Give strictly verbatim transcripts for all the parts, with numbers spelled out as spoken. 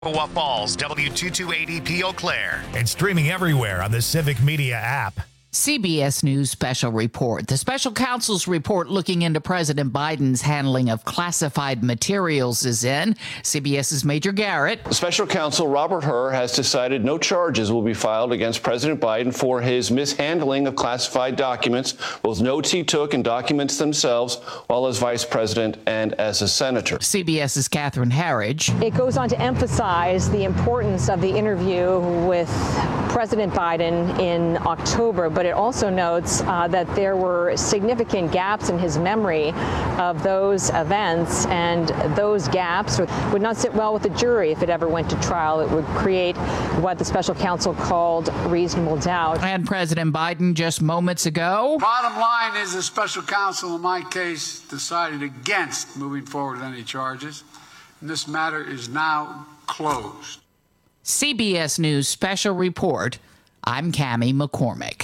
Chippewa Falls, W two two eighty P Eau Claire, and streaming everywhere on the Civic Media app. C B S News special report. The special counsel's report looking into President Biden's handling of classified materials is in. CBS's Major Garrett. Special counsel Robert Hur has decided no charges will be filed against President Biden for his mishandling of classified documents, both notes he took and documents themselves while as vice president and as a senator. CBS's Catherine Harridge. It goes on to emphasize the importance of the interview with President Biden in October, but it also notes uh, that there were significant gaps in his memory of those events, and those gaps would not sit well with the jury if it ever went to trial. It would create what the special counsel called reasonable doubt. And President Biden just moments ago. Bottom line is the special counsel in my case decided against moving forward with any charges, and this matter is now closed. C B S News special report. I'm Cammie McCormick.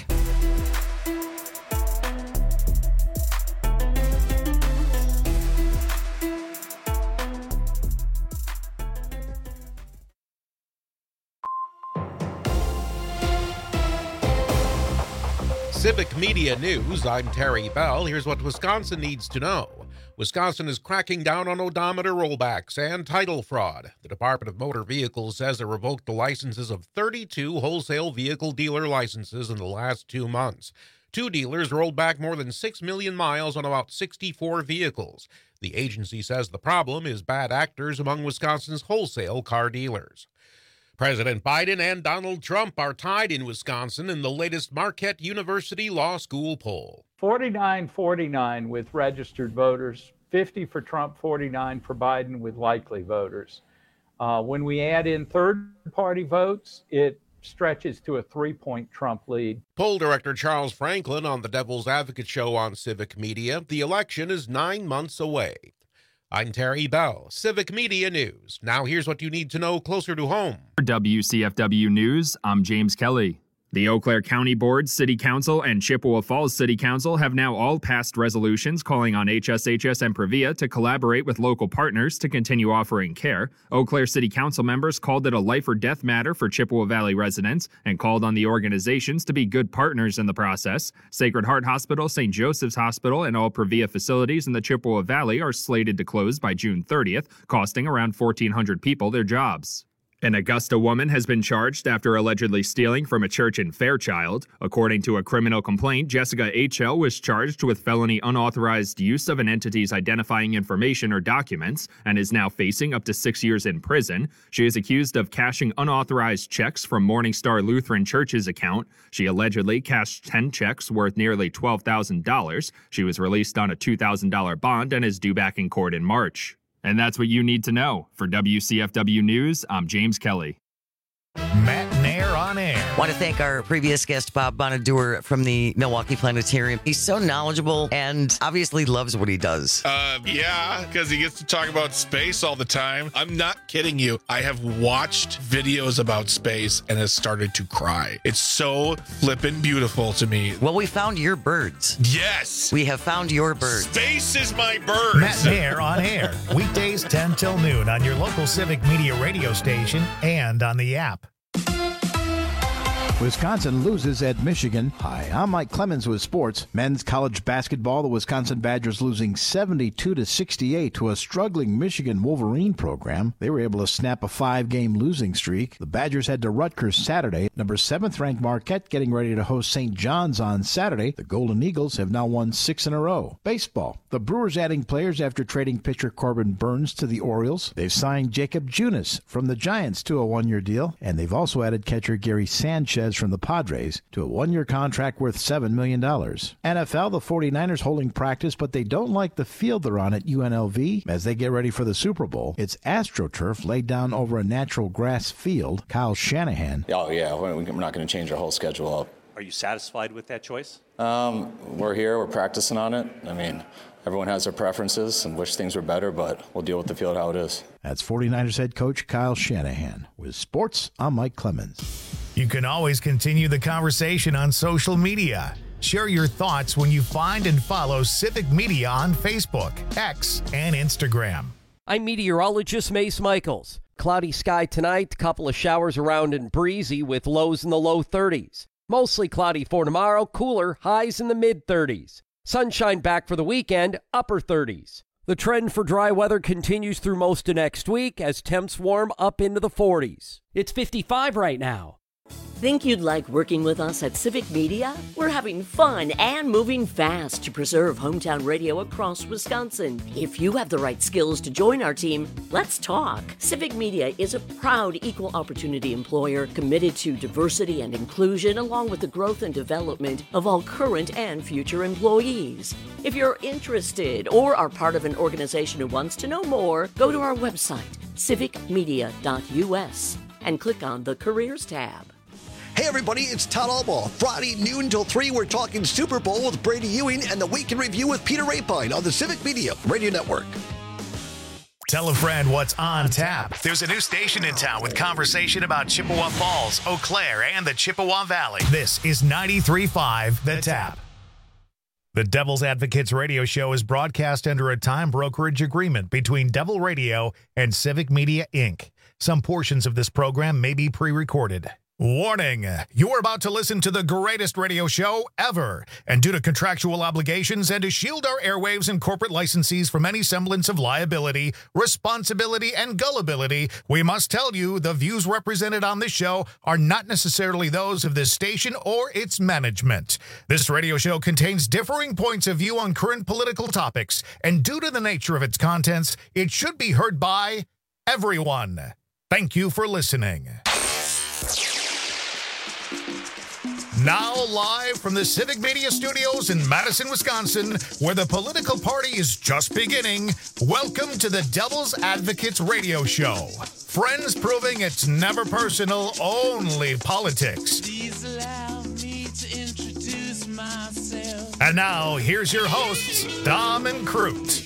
Civic Media News, I'm Terry Bell. Here's what Wisconsin needs to know. Wisconsin is cracking down on odometer rollbacks and title fraud. The Department of Motor Vehicles says it revoked the licenses of thirty-two wholesale vehicle dealer licenses in the last two months. Two dealers rolled back more than six million miles on about sixty-four vehicles. The agency says the problem is bad actors among Wisconsin's wholesale car dealers. President Biden and Donald Trump are tied in Wisconsin in the latest Marquette University Law School poll. forty-nine forty-nine with registered voters, fifty for Trump, forty-nine for Biden with likely voters. Uh, when we add in third-party votes, it stretches to a three-point Trump lead. Poll director Charles Franklin on the Devil's Advocate show on Civic Media. The election is nine months away. I'm Terry Bell, Civic Media News. Now here's what you need to know closer to home. For W C F W News, I'm James Kelly. The Eau Claire County Board, City Council, and Chippewa Falls City Council have now all passed resolutions calling on H S H S and Previa to collaborate with local partners to continue offering care. Eau Claire City Council members called it a life or death matter for Chippewa Valley residents and called on the organizations to be good partners in the process. Sacred Heart Hospital, Saint Joseph's Hospital, and all Previa facilities in the Chippewa Valley are slated to close by June thirtieth, costing around fourteen hundred people their jobs. An Augusta woman has been charged after allegedly stealing from a church in Fairchild. According to a criminal complaint, Jessica H L was charged with felony unauthorized use of an entity's identifying information or documents and is now facing up to six years in prison. She is accused of cashing unauthorized checks from Morningstar Lutheran Church's account. She allegedly cashed ten checks worth nearly twelve thousand dollars. She was released on a two thousand dollars bond and is due back in court in March. And that's what you need to know. For W C F W News, I'm James Kelly. Matt Nair on air. I want to thank our previous guest, Bob Bonaduer from the Milwaukee Planetarium. He's so knowledgeable and obviously loves what he does. Uh, yeah, because he gets to talk about space all the time. I'm not kidding you. I have watched videos about space and has started to cry. It's so flippin' beautiful to me. Well, we found your birds. Yes. We have found your birds. Space is my birds. Matt Nair on air. Weekdays ten till noon on your local Civic Media radio station and on the app. Wisconsin loses at Michigan. Hi, I'm Mike Clemens with sports. Men's college basketball, the Wisconsin Badgers losing seventy-two to sixty-eight to a struggling Michigan Wolverine program. They were able to snap a five-game losing streak. The Badgers head to Rutgers Saturday. Number seventh-ranked Marquette getting ready to host Saint John's on Saturday. The Golden Eagles have now won six in a row. Baseball. The Brewers adding players after trading pitcher Corbin Burns to the Orioles. They've signed Jacob Junis from the Giants to a one-year deal, and they've also added catcher Gary Sanchez from the Padres to a one-year contract worth seven million dollars. N F L, the 49ers holding practice, but they don't like the field they're on at U N L V as they get ready for the Super Bowl. It's AstroTurf laid down over a natural grass field. Kyle Shanahan. Oh, yeah, we're not going to change our whole schedule up. Are you satisfied with that choice? Um, we're here, we're practicing on it. I mean, everyone has their preferences and wish things were better, but we'll deal with the field how it is. That's 49ers head coach Kyle Shanahan. With sports, I'm Mike Clemens. You can always continue the conversation on social media. Share your thoughts when you find and follow Civic Media on Facebook, X, and Instagram. I'm meteorologist Mace Michaels. Cloudy sky tonight, a couple of showers around and breezy with lows in the low thirties. Mostly cloudy for tomorrow, cooler, highs in the mid-thirties. Sunshine back for the weekend, upper thirties. The trend for dry weather continues through most of next week as temps warm up into the forties. It's fifty-five right now. Think you'd like working with us at Civic Media? We're having fun and moving fast to preserve hometown radio across Wisconsin. If you have the right skills to join our team, let's talk. Civic Media is a proud equal opportunity employer committed to diversity and inclusion along with the growth and development of all current and future employees. If you're interested or are part of an organization who wants to know more, go to our website, civic media dot u s, and click on the Careers tab. Hey everybody, it's Todd Albaugh. Friday noon till three, we're talking Super Bowl with Brady Ewing and the Week in Review with Peter Rapine on the Civic Media Radio Network. Tell a friend what's on tap. There's a new station in town with conversation about Chippewa Falls, Eau Claire, and the Chippewa Valley. This is ninety-three point five The Tap. The Devil's Advocates radio show is broadcast under a time brokerage agreement between Devil Radio and Civic Media, Incorporated. Some portions of this program may be pre-recorded. Warning, you're about to listen to the greatest radio show ever, and due to contractual obligations and to shield our airwaves and corporate licensees from any semblance of liability, responsibility, and gullibility, we must tell you the views represented on this show are not necessarily those of this station or its management. This radio show contains differing points of view on current political topics, and due to the nature of its contents, it should be heard by everyone. Thank you for listening. Now live from the Civic Media Studios in Madison, Wisconsin, where the political party is just beginning, welcome to the Devil's Advocates radio show. Friends proving it's never personal, only politics. Please allow me to introduce myself. And now, here's your hosts, Dom and Crute.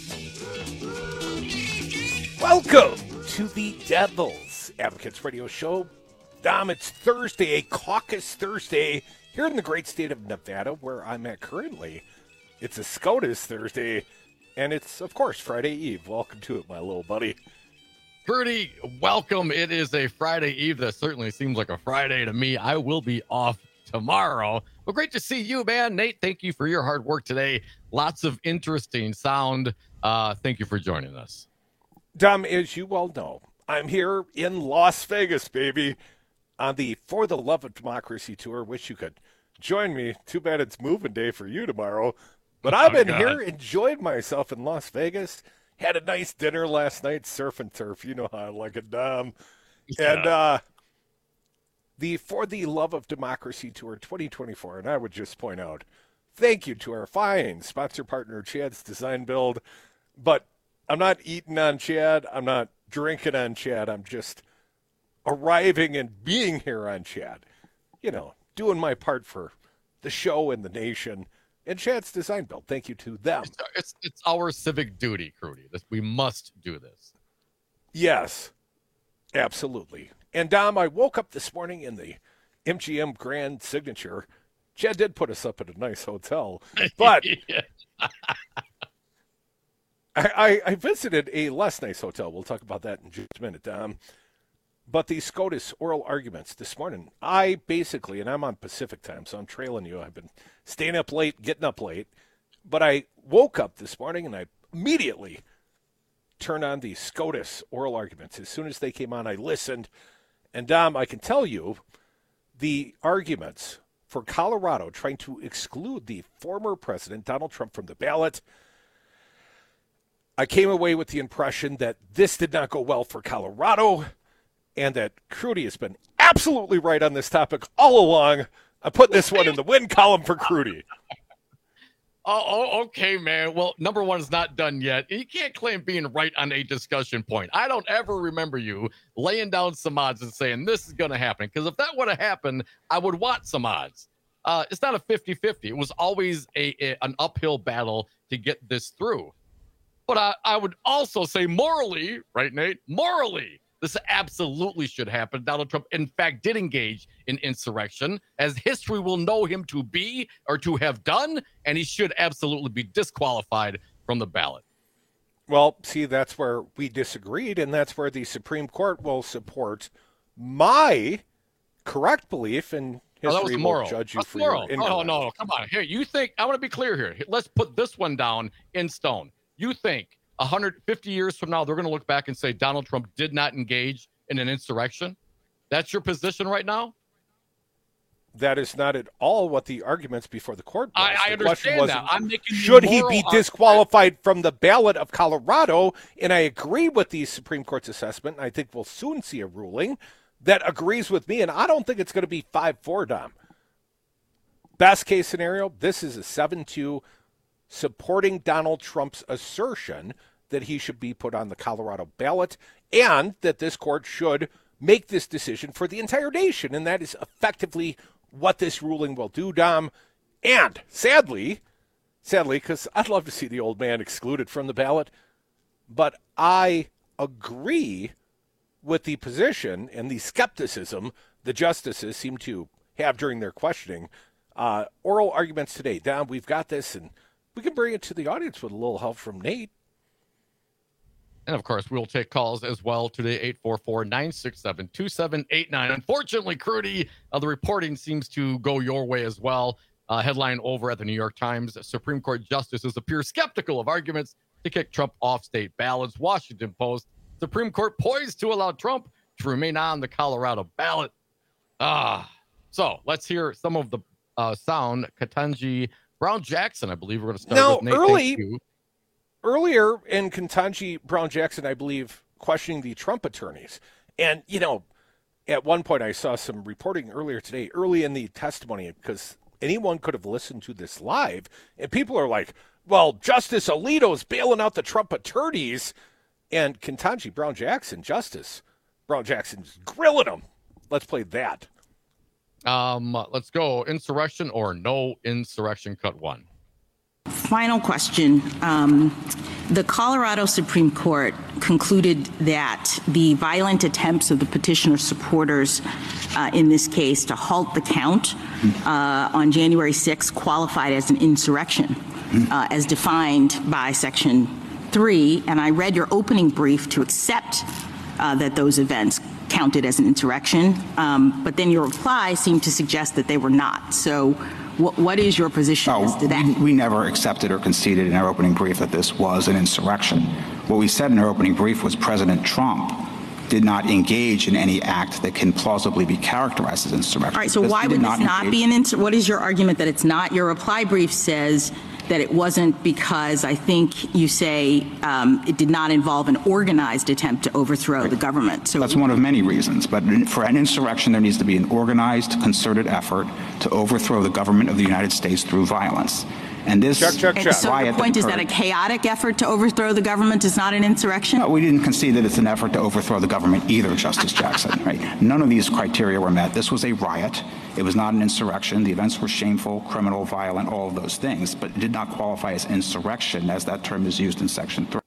Welcome to the Devil's Advocates radio show. Dom, it's Thursday, a caucus Thursday, here in the great state of Nevada, where I'm at currently. It's a SCOTUS Thursday, and it's, of course, Friday Eve. Welcome to it, my little buddy. Gertie, welcome. It is a Friday Eve. That certainly seems like a Friday to me. I will be off tomorrow. Well, great to see you, man. Nate, thank you for your hard work today. Lots of interesting sound. Uh, thank you for joining us. Dom, as you well know, I'm here in Las Vegas, baby, on the For the Love of Democracy tour. Wish you could join me. Too bad it's moving day for you tomorrow. But I've been oh, here, enjoyed myself in Las Vegas. Had a nice dinner last night, surf and turf. You know how I like it, Dom. Yeah. And uh, the For the Love of Democracy tour twenty twenty-four. And I would just point out, thank you to our fine sponsor partner, Chad's Design Build. But I'm not eating on Chad. I'm not drinking on Chad. I'm just arriving and being here on Chad, you know, doing my part for the show and the nation. And Chad's Design Build, thank you to them. It's, it's, it's our civic duty, Crudy. We must do this. Yes, absolutely. And Dom, I woke up this morning in the M G M Grand Signature. Chad did put us up at a nice hotel, but I, I, I visited a less nice hotel. We'll talk about that in just a minute, Dom. But the SCOTUS oral arguments this morning, I basically, and I'm on Pacific time, so I'm trailing you. I've been staying up late, getting up late. But I woke up this morning and I immediately turned on the SCOTUS oral arguments. As soon as they came on, I listened. And Dom, I can tell you the arguments for Colorado trying to exclude the former president, Donald Trump, from the ballot. I came away with the impression that this did not go well for Colorado, and that Crudy has been absolutely right on this topic all along. I put this one in the win column for Crudy. Oh, oh, okay, man. Well, number one is not done yet. You can't claim being right on a discussion point. I don't ever remember you laying down some odds and saying this is going to happen, because if that would have happened, I would want some odds. Uh, it's not a fifty-fifty. It was always a, a an uphill battle to get this through. But I, I would also say morally, right, Nate? Morally, this absolutely should happen. Donald Trump, in fact, did engage in insurrection, as history will know him to be or to have done, and he should absolutely be disqualified from the ballot. Well, see, that's where we disagreed, and that's where the Supreme Court will support my correct belief, and history oh, that was moral. will judge you That's for moral. your No, incorrect. no, no, come on. Here, you think, I want to be clear here. Let's put this one down in stone. You think one hundred fifty years from now, they're going to look back and say Donald Trump did not engage in an insurrection? That's your position right now? That is not at all what the arguments before the court was. I, I the question understand was, that. I'm making should he moral be argument. disqualified from the ballot of Colorado? And I agree with the Supreme Court's assessment. I think we'll soon see a ruling that agrees with me, and I don't think it's going to be five four, Dom. Best case scenario, this is a seven two supporting Donald Trump's assertion that he should be put on the Colorado ballot and that this court should make this decision for the entire nation. And that is effectively what this ruling will do, Dom. And sadly, sadly, because I'd love to see the old man excluded from the ballot, but I agree with the position and the skepticism the justices seem to have during their questioning. Uh, oral arguments today. Dom, we've got this, and we can bring it to the audience with a little help from Nate. And of course, we'll take calls as well today, eight four four, nine six seven, two seven eight nine. Unfortunately, Crudy, uh, the reporting seems to go your way as well. Uh, headline over at the New York Times, Supreme Court justices appear skeptical of arguments to kick Trump off state ballots. Washington Post, Supreme Court poised to allow Trump to remain on the Colorado ballot. Ah, so let's hear some of the uh, sound. Ketanji Brown Jackson, I believe we're going to start now, with Nate. Early, earlier in Ketanji Brown Jackson, I believe, questioning the Trump attorneys. And, you know, at one point I saw some reporting earlier today, early in the testimony, because anyone could have listened to this live, and people are like, well, Justice Alito's bailing out the Trump attorneys. And Ketanji Brown Jackson, Justice Brown Jackson's grilling him. Let's play that. Um, let's go. Insurrection or no insurrection, cut one. Final question. Um, the Colorado Supreme Court concluded that the violent attempts of the petitioner's supporters uh, in this case to halt the count uh, on January sixth qualified as an insurrection, uh, as defined by Section three. And I read your opening brief to accept uh, that those events counted as an insurrection, um, but then your reply seemed to suggest that they were not. So what, what is your position oh, as to that? We, we never accepted or conceded in our opening brief that this was an insurrection. What we said in our opening brief was President Trump did not engage in any act that can plausibly be characterized as insurrection. All right, so this, why would this not, not be an insurrection? What is your argument that it's not? Your reply brief says that it wasn't because I think you say um, it did not involve an organized attempt to overthrow right. the government. So that's one of many reasons. But for an insurrection, there needs to be an organized, concerted effort to overthrow the government of the United States through violence. And this check, check, check. So the point is that a chaotic effort to overthrow the government is not an insurrection? No, we didn't concede that it's an effort to overthrow the government either, Justice Jackson. Right? None of these criteria were met. This was a riot. It was not an insurrection. The events were shameful, criminal, violent, all of those things, but it did not qualify as insurrection as that term is used in Section three.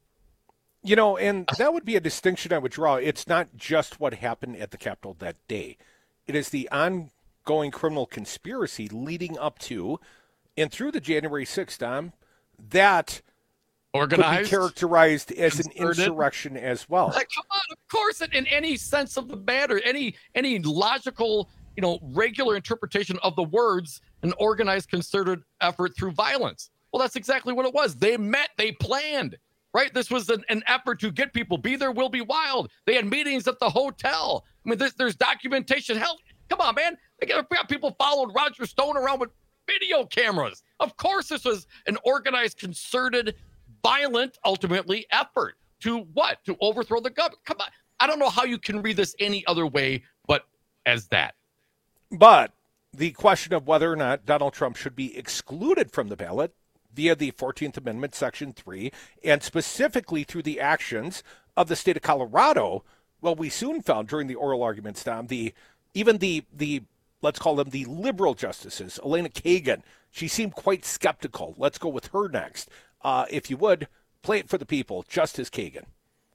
You know, and that would be a distinction I would draw. It's not just what happened at the Capitol that day. It is the ongoing criminal conspiracy leading up to and through the January sixth, Dom, that organized, could be characterized as concerted. An insurrection as well. Like, come on, of course, in any sense of the matter, any any logical, you know, regular interpretation of the words, an organized, concerted effort through violence. Well, that's exactly what it was. They met, they planned, right? This was an, an effort to get people, be there, will be wild. They had meetings at the hotel. I mean, there's, there's documentation. Hell, come on, man. They got, we got people following Roger Stone around with video cameras. Of course, this was an organized, concerted, violent, ultimately, effort to what? To overthrow the government. Come on. I don't know how you can read this any other way but as that. But the question of whether or not Donald Trump should be excluded from the ballot via the fourteenth Amendment, Section three, and specifically through the actions of the state of Colorado, well, we soon found during the oral arguments, Tom, the even the the let's call them the liberal justices, Elena Kagan, she seemed quite skeptical. Let's go with her next. Uh, if you would, play it for the people. Justice Kagan.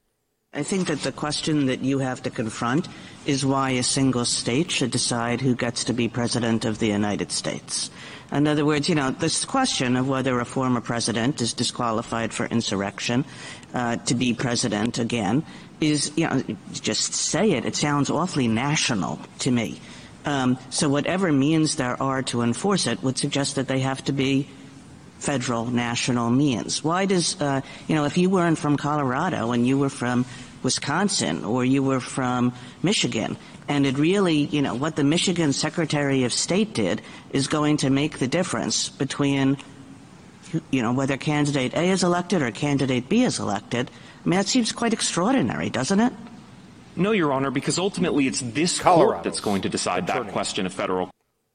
I think that the question that you have to confront is why a single state should decide who gets to be president of the United States. In other words, you know, this question of whether a former president is disqualified for insurrection uh, to be president again is, you know, just say it. It sounds awfully national to me. Um, so whatever means there are to enforce it would suggest that they have to be federal, national means. Why does, uh, you know, if you weren't from Colorado and you were from Wisconsin or you were from Michigan, and it really, you know, what the Michigan Secretary of State did is going to make the difference between, you know, whether candidate A is elected or candidate B is elected. I mean, that seems quite extraordinary, doesn't it? No, Your Honor, because ultimately it's this Colorado court that's going to decide that question of federal.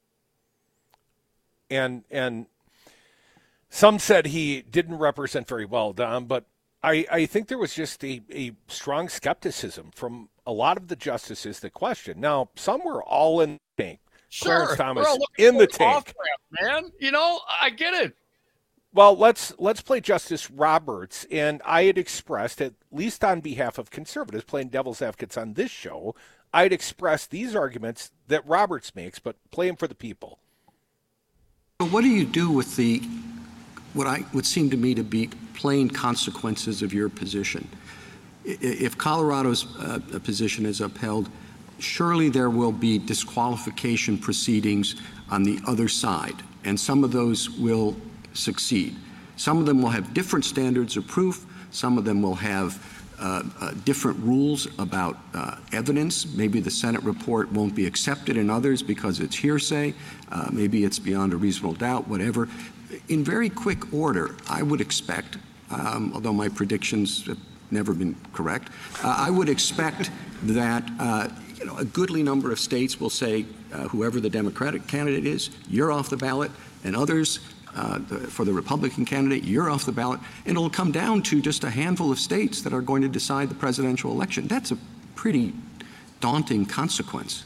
And and some said he didn't represent very well, Dom, but I, I think there was just a, a strong skepticism from a lot of the justices that questioned. Now, some were all in the tank. Sure, Clarence Thomas all in the an tank. off-ramp, man. You know, I get it. Well, let's let's play Justice Roberts, and I had expressed, at least on behalf of conservatives, playing devil's advocates on this show, I had expressed these arguments that Roberts makes, but play them for the people. What do you do with the what I would seem to me to be plain consequences of your position? If Colorado's uh, position is upheld, surely there will be disqualification proceedings on the other side, and some of those will succeed. Some of them will have different standards of proof. Some of them will have uh, uh, different rules about uh, evidence. Maybe the Senate report won't be accepted in others because it's hearsay. Uh, maybe it's beyond a reasonable doubt, whatever. In very quick order, I would expect, um, although my predictions have never been correct, uh, I would expect that uh, you know, a goodly number of states will say, uh, whoever the Democratic candidate is, you're off the ballot, and others, Uh, the, for the Republican candidate, you're off the ballot, and it'll come down to just a handful of states that are going to decide the presidential election. That's a pretty daunting consequence.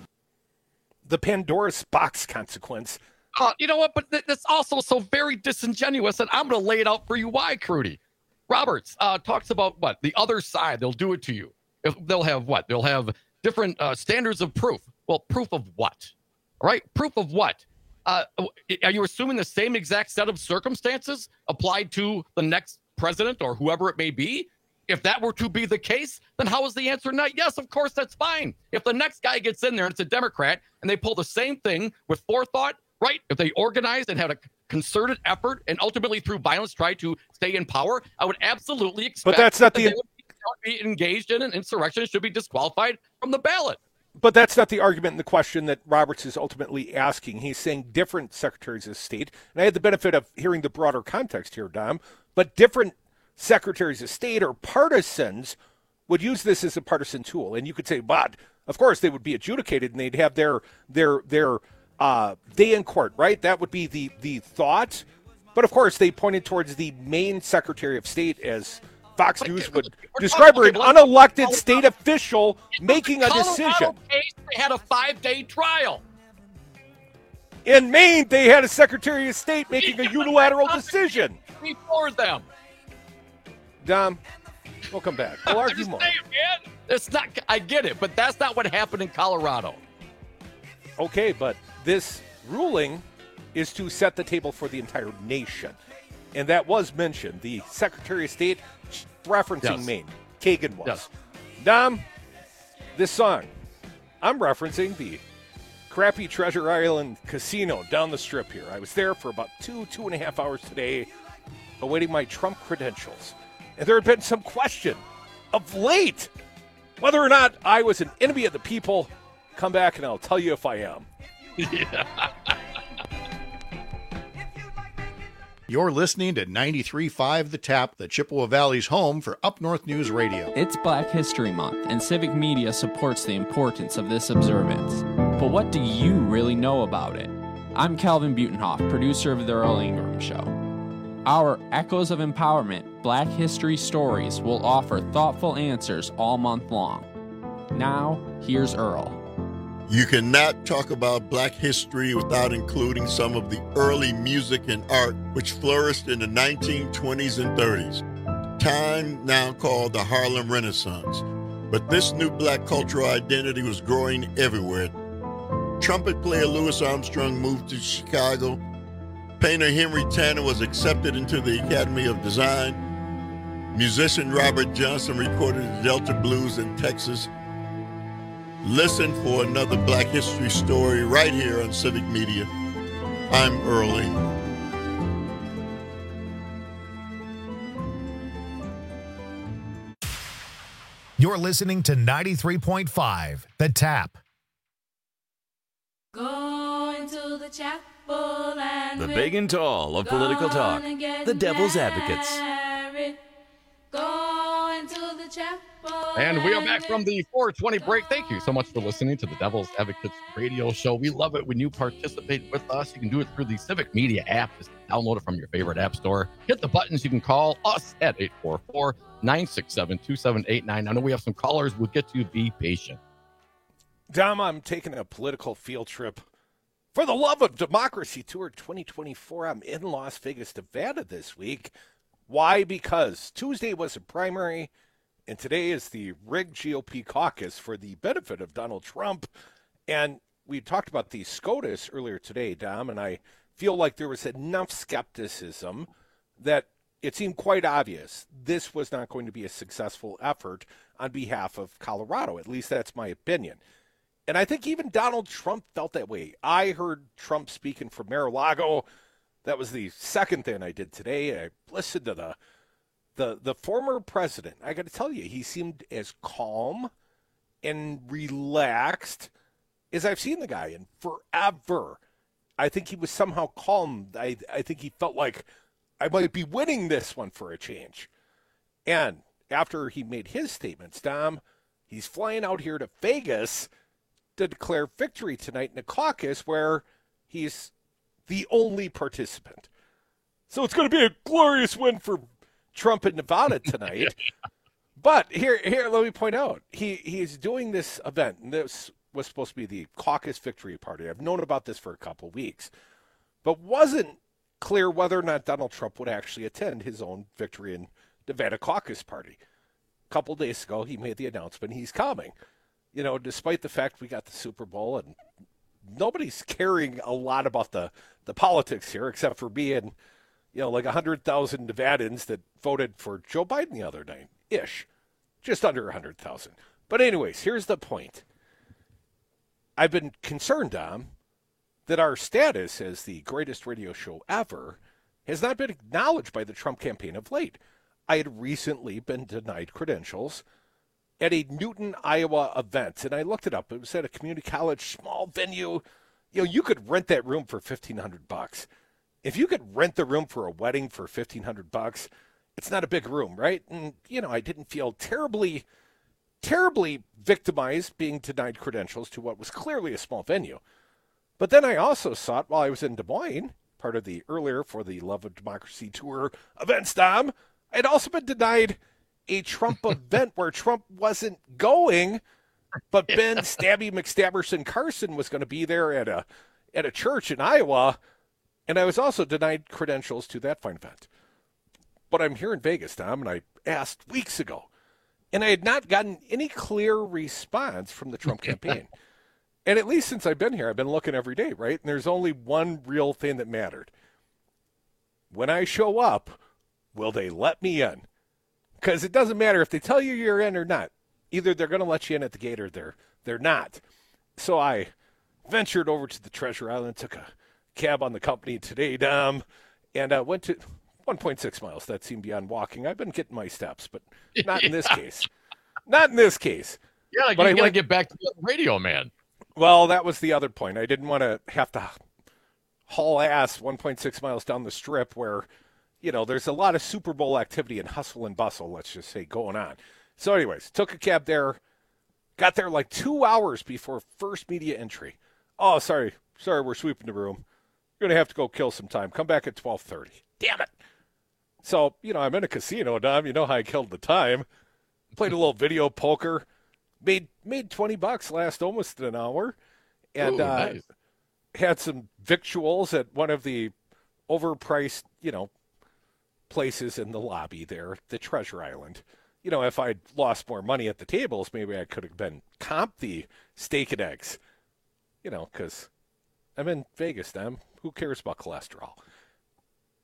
The Pandora's box consequence. Uh, you know what? But th- that's also so very disingenuous, and I'm going to lay it out for you why, Crudy. Roberts uh, talks about what? The other side, they'll do it to you. If they'll have what? They'll have different uh, standards of proof. Well, proof of what? All right? Proof of what? Uh, are you assuming the same exact set of circumstances applied to the next president or whoever it may be? If that were to be the case, then how is the answer not yes? Of course, that's fine. If the next guy gets in there and it's a Democrat and they pull the same thing with forethought, right? If they organized and had a concerted effort and ultimately through violence tried to stay in power, I would absolutely expect but that's not that the they would be engaged in an insurrection and should be disqualified from the ballot. But that's not the argument in the question that Roberts is ultimately asking. He's saying different secretaries of state, and I had the benefit of hearing the broader context here, Dom, but different secretaries of state or partisans would use this as a partisan tool. And you could say, but of course they would be adjudicated and they'd have their their their uh, day in court, right? That would be the, the thought. But of course they pointed towards the main secretary of state as Fox News would describe her, an unelected state official making a decision. Case, they had a five-day trial. In Maine, they had a Secretary of State making a unilateral decision. Before them. Dom, we'll come back. We'll argue more. Saying, man, it's not, I get it, but that's not what happened in Colorado. Okay, but this ruling is to set the table for the entire nation. And that was mentioned. The Secretary of State referencing yes. Maine. Kagan was. Yes. Dom, this song, I'm referencing the crappy Treasure Island Casino down the strip here. I was there for about two, two and a half hours today, awaiting my Trump credentials. And there had been some question of late whether or not I was an enemy of the people. Come back and I'll tell you if I am. Yeah. You're listening to ninety-three point five The Tap, the Chippewa Valley's home for Up North News Radio. It's Black History Month, and civic media supports the importance of this observance. But what do you really know about it? I'm Calvin Butenhoff, producer of The Earl Ingram Show. Our Echoes of Empowerment Black History Stories will offer thoughtful answers all month long. Now, here's Earl. You cannot talk about Black history without including some of the early music and art which flourished in the nineteen twenties and thirties, time now called the Harlem Renaissance. But this new Black cultural identity was growing everywhere. Trumpet player Louis Armstrong moved to Chicago Painter Henry Tanner was accepted into the Academy of Design. Musician Robert Johnson recorded the Delta Blues in Texas. Listen for another Black History story right here on Civic Media. I'm Earl Ingram. You're listening to ninety-three point five, The Tap. Going to the chapel and the big and tall of political talk, the Devil's Advocates. Going to the chapel. And we are back from the four twenty break. Thank you so much for listening to the Devil's Advocates radio show. We love it when you participate with us. You can do it through the Civic Media app. Just download it from your favorite app store. Hit the buttons. You can call us at eight four four, nine six seven, two seven eight nine. I know we have some callers. We'll get to you. Be patient. Dom, I'm taking a political field trip for the Love of Democracy Tour twenty twenty-four. I'm in Las Vegas, Nevada this week. Why? Because Tuesday was a primary, and today is the rigged G O P caucus for the benefit of Donald Trump. And we talked about the SCOTUS earlier today, Dom, and I feel like there was enough skepticism that it seemed quite obvious this was not going to be a successful effort on behalf of Colorado. At least that's my opinion. And I think even Donald Trump felt that way. I heard Trump speaking from Mar-a-Lago. That was the second thing I did today. I listened to the the the former president. I got to tell you, he seemed as calm and relaxed as I've seen the guy in forever. I think he was somehow calm. I, I think he felt like I might be winning this one for a change. And after he made his statements, Dom, he's flying out here to Vegas to declare victory tonight in a caucus where he's the only participant. So it's going to be a glorious win for Trump in Nevada tonight. But here, here, let me point out, he he's doing this event, and this was supposed to be the caucus victory party. I've known about this for a couple weeks, but wasn't clear whether or not Donald Trump would actually attend his own victory in Nevada caucus party. A couple days ago, he made the announcement he's coming. You know, despite the fact we got the Super Bowl and nobody's caring a lot about the, the politics here, except for being, you know, like one hundred thousand Nevadans that voted for Joe Biden the other night-ish. Just under one hundred thousand. But anyways, here's the point. I've been concerned, Dom, that our status as the greatest radio show ever has not been acknowledged by the Trump campaign of late. I had recently been denied credentials at a Newton, Iowa event, and I looked it up. It was at a community college, small venue. You know, you could rent that room for fifteen hundred bucks. If you could rent the room for a wedding for fifteen hundred bucks, it's not a big room, right? And, you know, I didn't feel terribly, terribly victimized being denied credentials to what was clearly a small venue. But then I also saw it while I was in Des Moines, part of the earlier for the Love of Democracy Tour events, Dom. I'd also been denied a Trump event where Trump wasn't going, but Ben Stabby McStabberson Carson was going to be there at a at a church in Iowa, and I was also denied credentials to that fine event. But I'm here in Vegas, Tom, and I asked weeks ago, and I had not gotten any clear response from the Trump campaign. And at least since I've been here, I've been looking every day, right? And there's only one real thing that mattered. When I show up, will they let me in? Because it doesn't matter if they tell you you're in or not. Either they're going to let you in at the gate or they're, they're not. So I ventured over to the Treasure Island, took a cab on the company today, Dom, and uh, went to one point six miles. That seemed beyond walking. I've been getting my steps, but not in this case. Not in this case. Yeah, like but you got to went, get back to the radio, man. Well, that was the other point. I didn't want to have to haul ass one point six miles down the strip where, you know, there's a lot of Super Bowl activity and hustle and bustle, let's just say, going on. So anyways, took a cab there, got there like two hours before first media entry. Oh, sorry. Sorry, we're sweeping the room. You're going to have to go kill some time. Come back at twelve thirty. Damn it. So, you know, I'm in a casino, Dom. You know how I killed the time. Played a little video poker. Made made twenty bucks last almost an hour. And Ooh, uh, nice. had some victuals at one of the overpriced, you know, places in the lobby there, the Treasure Island. You know, if I'd lost more money at the tables, maybe I could have been comped the steak and eggs. You know, because I'm in Vegas, Dom. Who cares about cholesterol?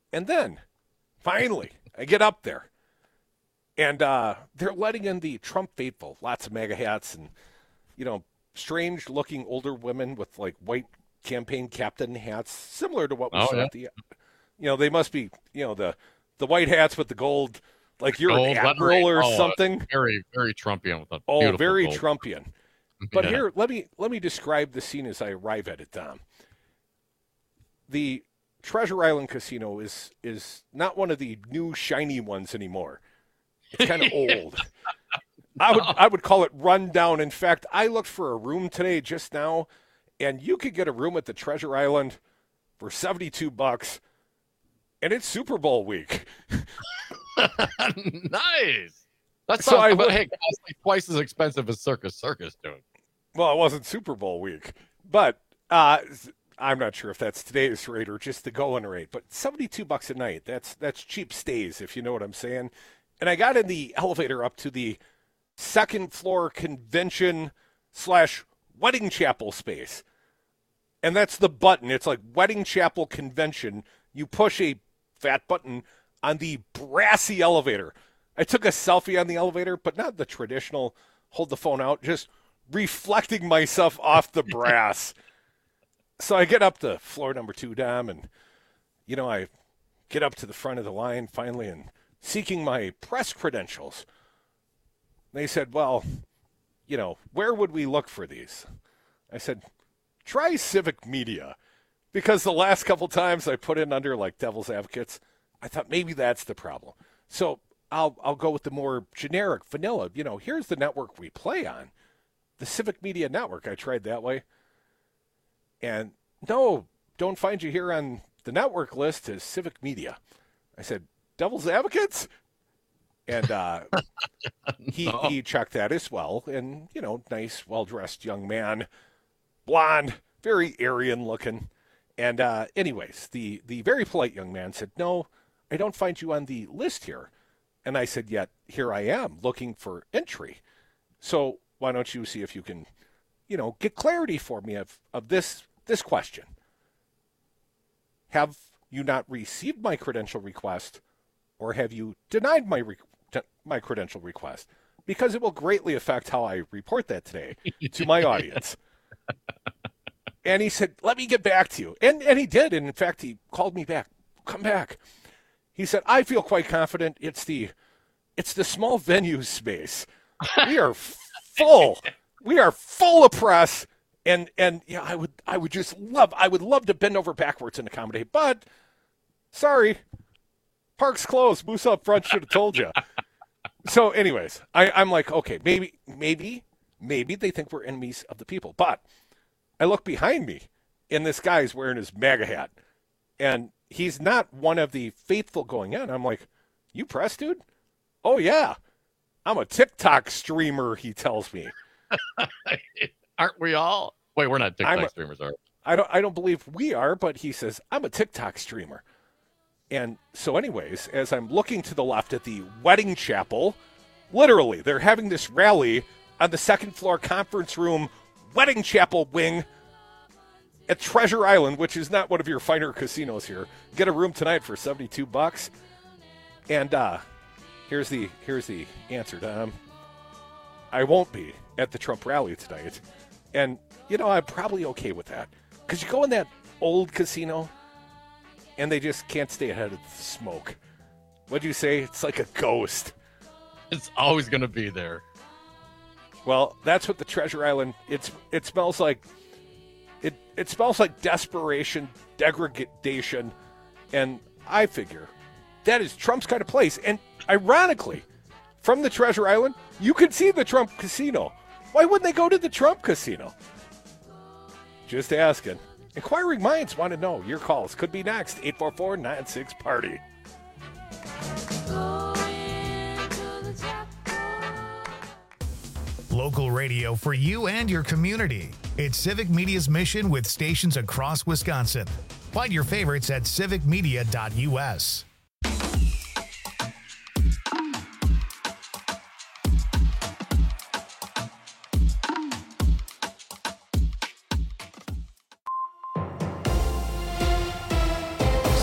And then, finally, I get up there. And uh, they're letting in the Trump faithful, lots of MAGA hats and, you know, strange-looking older women with, like, white campaign captain hats, similar to what we oh, saw yeah. at the, you know, they must be, you know, the the white hats with the gold, like you're Gold an admiral or oh, something. Very, very Trumpian with a Oh, beautiful very gold. Trumpian. But Yeah. here, let me let me describe the scene as I arrive at it, Tom. The Treasure Island Casino is is not one of the new shiny ones anymore. It's kind of old. I would I would call it run down. In fact, I looked for a room today just now, and you could get a room at the Treasure Island for seventy-two bucks, and it's Super Bowl week. Nice. That's So so I I, but would- hey, it costs like twice as expensive as Circus Circus, dude. Well, it wasn't Super Bowl week, but uh, I'm not sure if that's today's rate or just the going rate. But seventy-two bucks a night, that's that's cheap stays, if you know what I'm saying. And I got in the elevator up to the second floor convention slash wedding chapel space. And that's the button. It's like wedding chapel convention. You push a fat button on the brassy elevator. I took a selfie on the elevator, but not the traditional hold the phone out, just reflecting myself off the brass. So I get up to floor number two, Dom, and, you know, I get up to the front of the line finally and seeking my press credentials. They said, well, you know, where would we look for these? I said, try Civic Media, because the last couple times I put in under like Devil's Advocates, I thought maybe that's the problem. So I'll I'll go with the more generic vanilla. You know, here's the network we play on, the Civic Media Network. I tried that way, and no, don't find you here on the network list as Civic Media. I said, Devil's Advocates? And uh, he No. he checked that as well. And, you know, nice, well-dressed young man, blonde, very Aryan looking. And uh, anyways, the, the very polite young man said, no, I don't find you on the list here. And I said, yet here I am looking for entry. So why don't you see if you can, you know, get clarity for me of, of this this question. Have you not received my credential request, or have you denied my re- de- my credential request? Because it will greatly affect how I report that today to my audience. And he said, let me get back to you. And and he did. And in fact, he called me back. Come back. He said, I feel quite confident it's the it's the small venue space. We are full. We are full of press. And and yeah, I would I would just love I would love to bend over backwards and accommodate, but sorry. Park's closed. Moose up front should have told you. So anyways, I, I'm like, okay, maybe maybe maybe they think we're enemies of the people. But I look behind me and this guy's wearing his MAGA hat. And he's not one of the faithful going in. I'm like, you press, dude? Oh, yeah. I'm a TikTok streamer, he tells me. Aren't we all? Wait, we're not TikTok I'm a- streamers, are we? I don't I don't believe we are, but he says, I'm a TikTok streamer. And so anyways, as I'm looking to the left at the wedding chapel, literally, they're having this rally on the second floor conference room wedding chapel wing at Treasure Island, which is not one of your finer casinos here. Get a room tonight for seventy-two bucks. And uh, here's the here's the answer, Dom. I won't be at the Trump rally tonight. And, you know, I'm probably okay with that. Because you go in that old casino, and they just can't stay ahead of the smoke. What'd you say? It's like a ghost. It's always going to be there. Well, that's what the Treasure Island, it's it smells like. It it smells like desperation, degradation, and I figure that is Trump's kind of place. And ironically, from the Treasure Island, you can see the Trump casino. Why wouldn't they go to the Trump casino? Just asking. Inquiring minds want to know. Your calls could be next. eight four four, nine six, party. Local radio for you and your community. It's Civic Media's mission with stations across Wisconsin. Find your favorites at civic media dot u s.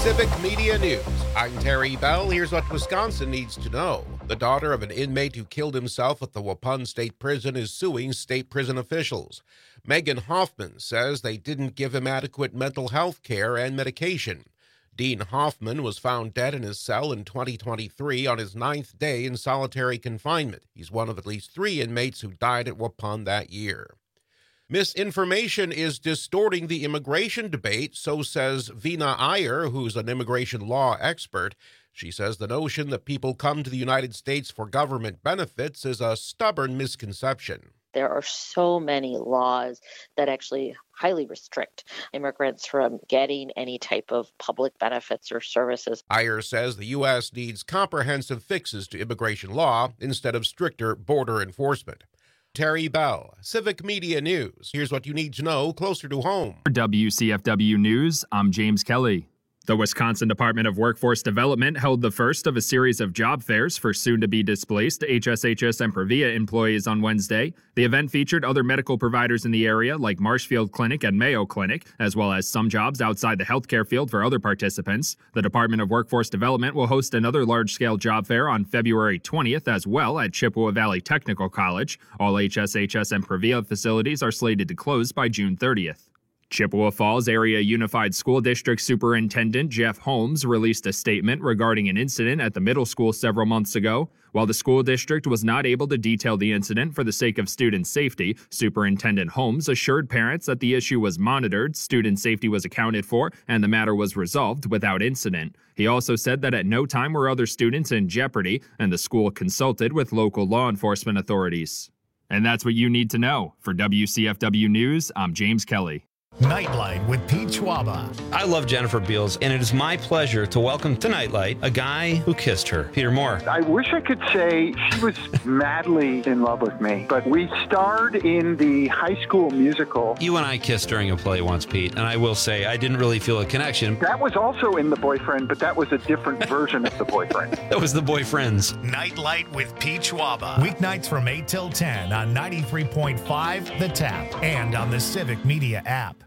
Civic Media News. I'm Terry Bell. Here's what Wisconsin needs to know. The daughter of an inmate who killed himself at the Waupun State Prison is suing state prison officials. Megan Hoffman says they didn't give him adequate mental health care and medication. Dean Hoffman was found dead in his cell in twenty twenty-three on his ninth day in solitary confinement. He's one of at least three inmates who died at Waupun that year. Misinformation is distorting the immigration debate, so says Vina Iyer, who's an immigration law expert. She says the notion that people come to the United States for government benefits is a stubborn misconception. There are so many laws that actually highly restrict immigrants from getting any type of public benefits or services. Iyer says the U S needs comprehensive fixes to immigration law instead of stricter border enforcement. Terry Bell, Civic Media News. Here's what you need to know closer to home. For W C F W News, I'm James Kelly. The Wisconsin Department of Workforce Development held the first of a series of job fairs for soon-to-be-displaced H S H S and Previa employees on Wednesday. The event featured other medical providers in the area like Marshfield Clinic and Mayo Clinic, as well as some jobs outside the healthcare field for other participants. The Department of Workforce Development will host another large-scale job fair on February twentieth as well at Chippewa Valley Technical College. All H S H S and Previa facilities are slated to close by June thirtieth. Chippewa Falls Area Unified School District Superintendent Jeff Holmes released a statement regarding an incident at the middle school several months ago. While the school district was not able to detail the incident for the sake of student safety, Superintendent Holmes assured parents that the issue was monitored, student safety was accounted for, and the matter was resolved without incident. He also said that at no time were other students in jeopardy, and the school consulted with local law enforcement authorities. And that's what you need to know. For W C F W News, I'm James Kelly. Nightlight with Pete Schwaba. I love Jennifer Beals, and it is my pleasure to welcome to Nightlight a guy who kissed her, Peter Moore. I wish I could say she was madly in love with me, but we starred in the High School Musical. You and I kissed during a play once, Pete, and I will say I didn't really feel a connection. That was also in The Boyfriend, but that was a different version of The Boyfriend. That was The Boyfriends. Nightlight with Pete Schwaba. Weeknights from eight till ten on ninety-three point five The Tap and on the Civic Media app.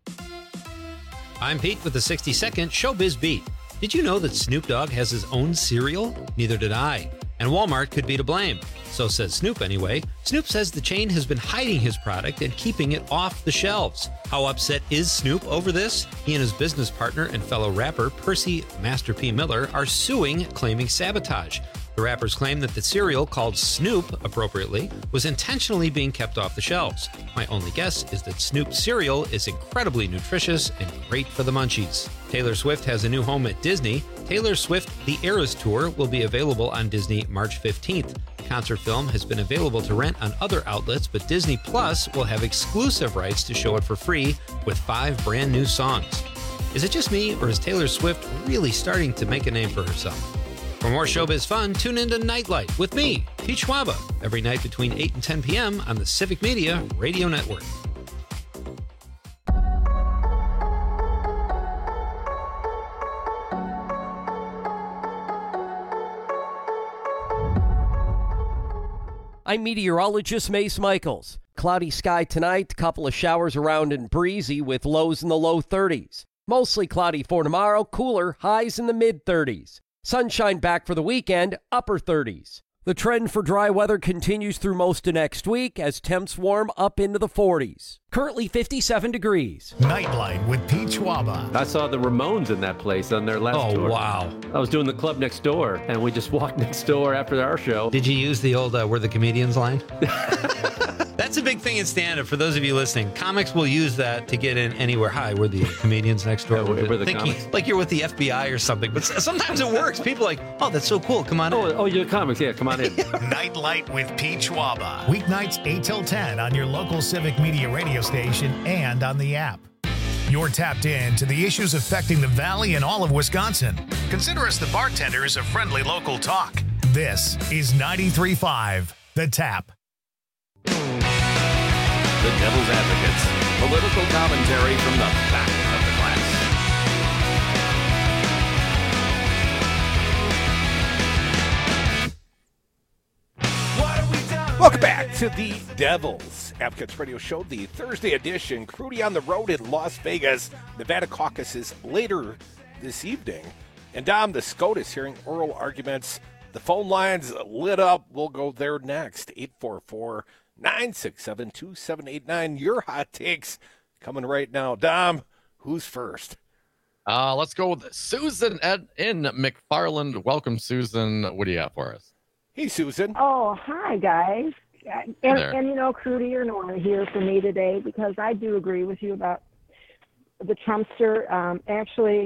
I'm Pete with the sixty second Showbiz Beat. Did you know that Snoop Dogg has his own cereal? Neither did I. And Walmart could be to blame. So says Snoop anyway. Snoop says the chain has been hiding his product and keeping it off the shelves. How upset is Snoop over this? He and his business partner and fellow rapper Percy Master P. Miller are suing, claiming sabotage. The rappers claim that the cereal, called Snoop appropriately, was intentionally being kept off the shelves. My only guess is that Snoop cereal is incredibly nutritious and great for the munchies. Taylor Swift has a new home at Disney. Taylor Swift The Eras Tour will be available on Disney March fifteenth. The concert film has been available to rent on other outlets, but Disney Plus will have exclusive rights to show it for free with five brand new songs. Is it just me, or is Taylor Swift really starting to make a name for herself? For more showbiz fun, tune into Nightlight with me, Pete Schwaba, every night between eight and ten p.m. on the Civic Media Radio Network. I'm meteorologist Mace Michaels. Cloudy sky tonight, couple of showers around and breezy with lows in the low thirties. Mostly cloudy for tomorrow, cooler, highs in the mid thirties. Sunshine back for the weekend, upper thirties. The trend for dry weather continues through most of next week as temps warm up into the forties. Currently fifty-seven degrees. Nightlight with Pete Schwaba. I saw the Ramones in that place on their last oh, tour. Oh, wow. I was doing the club next door, and we just walked next door after our show. Did you use the old uh, We're the Comedians line? That's a big thing in stand-up. For those of you listening, comics will use that to get in anywhere. Hi, we're the comedians next door. Yeah, we're, we're the thinking, comics. like you're with the F B I or something. But sometimes it works. People are like, oh, that's so cool. Come on oh, in. Oh, you're the comics. Yeah, come on in. Nightlight with Pete Schwaba. Weeknights eight till ten on your local Civic Media radio station and on the app. You're tapped in to the issues affecting the Valley and all of Wisconsin. Consider us the bartenders of friendly local talk. This is ninety-three point five The Tap. The Devil's Advocates. Political commentary from the back of the class. Welcome back to the Devil's Advocates Radio Show, the Thursday edition. Crudy on the road in Las Vegas. Nevada caucuses later this evening. And Dom, the SCOTUS hearing oral arguments. The phone lines lit up. We'll go there next. eight four four, nine six seven, two seven eight nine. Your hot takes coming right now. Dom, who's first? Uh, let's go with Susan Ed in McFarland. Welcome, Susan. What do you have for us? Hey, Susan. Oh, hi, guys. And, there. and you know, Crudy or Nora here for me today, because I do agree with you about the Trumpster. Um, actually,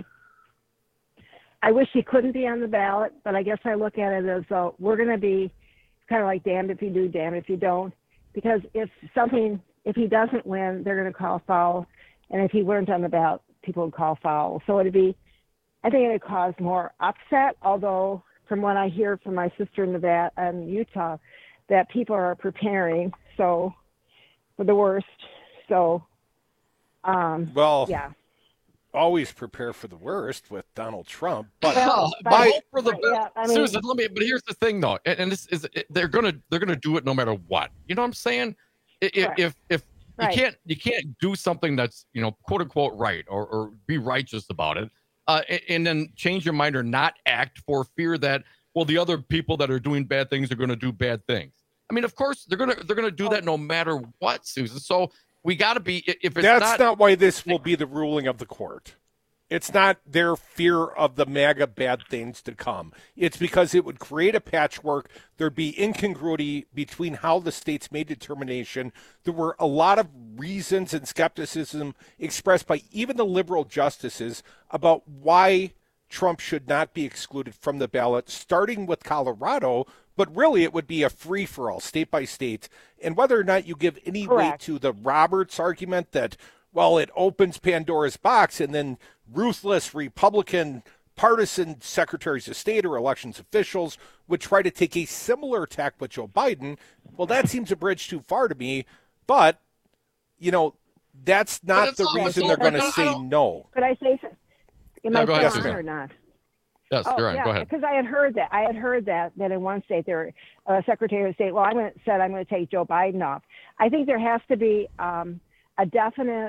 I wish he couldn't be on the ballot, but I guess I look at it as though we're going to be kind of like damned if you do, damned if you don't. Because if something, if he doesn't win, they're going to call foul. And if he weren't on the ballot, people would call foul. So it'd be, I think it would cause more upset, although from what I hear from my sister in Nevada and Utah, that people are preparing so for the worst. So, um, well, yeah. Always prepare for the worst with Donald Trump. But Well, my, I hope for the best. yeah, I mean- Susan, let me. But here's the thing, though, and, and this is they're gonna they're gonna do it no matter what. You know what I'm saying? If Correct. if, if Right. you can't you can't do something that's, you know, quote unquote right or or be righteous about it, uh, and, and then change your mind or not act for fear that, well, the other people that are doing bad things are going to do bad things. I mean, of course they're gonna they're gonna do that no matter what, Susan. So we got to be if it's that's not, not why this will be the ruling of the court. It's not their fear of the MAGA bad things to come. It's because it would create a patchwork. There'd be incongruity between how the states made determination. There were a lot of reasons and skepticism expressed by even the liberal justices about why Trump should not be excluded from the ballot, starting with Colorado. But really, it would be a free-for-all, state by state. And whether or not you give any weight Correct. to the Roberts argument that, well, it opens Pandora's box and then ruthless Republican partisan secretaries of state or elections officials would try to take a similar tack with Joe Biden. Well, that seems a bridge too far to me. But, you know, that's not it's the all- reason it's they're all- going to I say don't- no. Could I say something? Am No, I go ahead, still on Susan. or not? Yes, Oh, you're on. yeah, Go ahead. because I had heard that. I had heard that that in one state there, uh, Secretary of State, well, I'm going to said I'm going to take Joe Biden off. I think there has to be um, a definite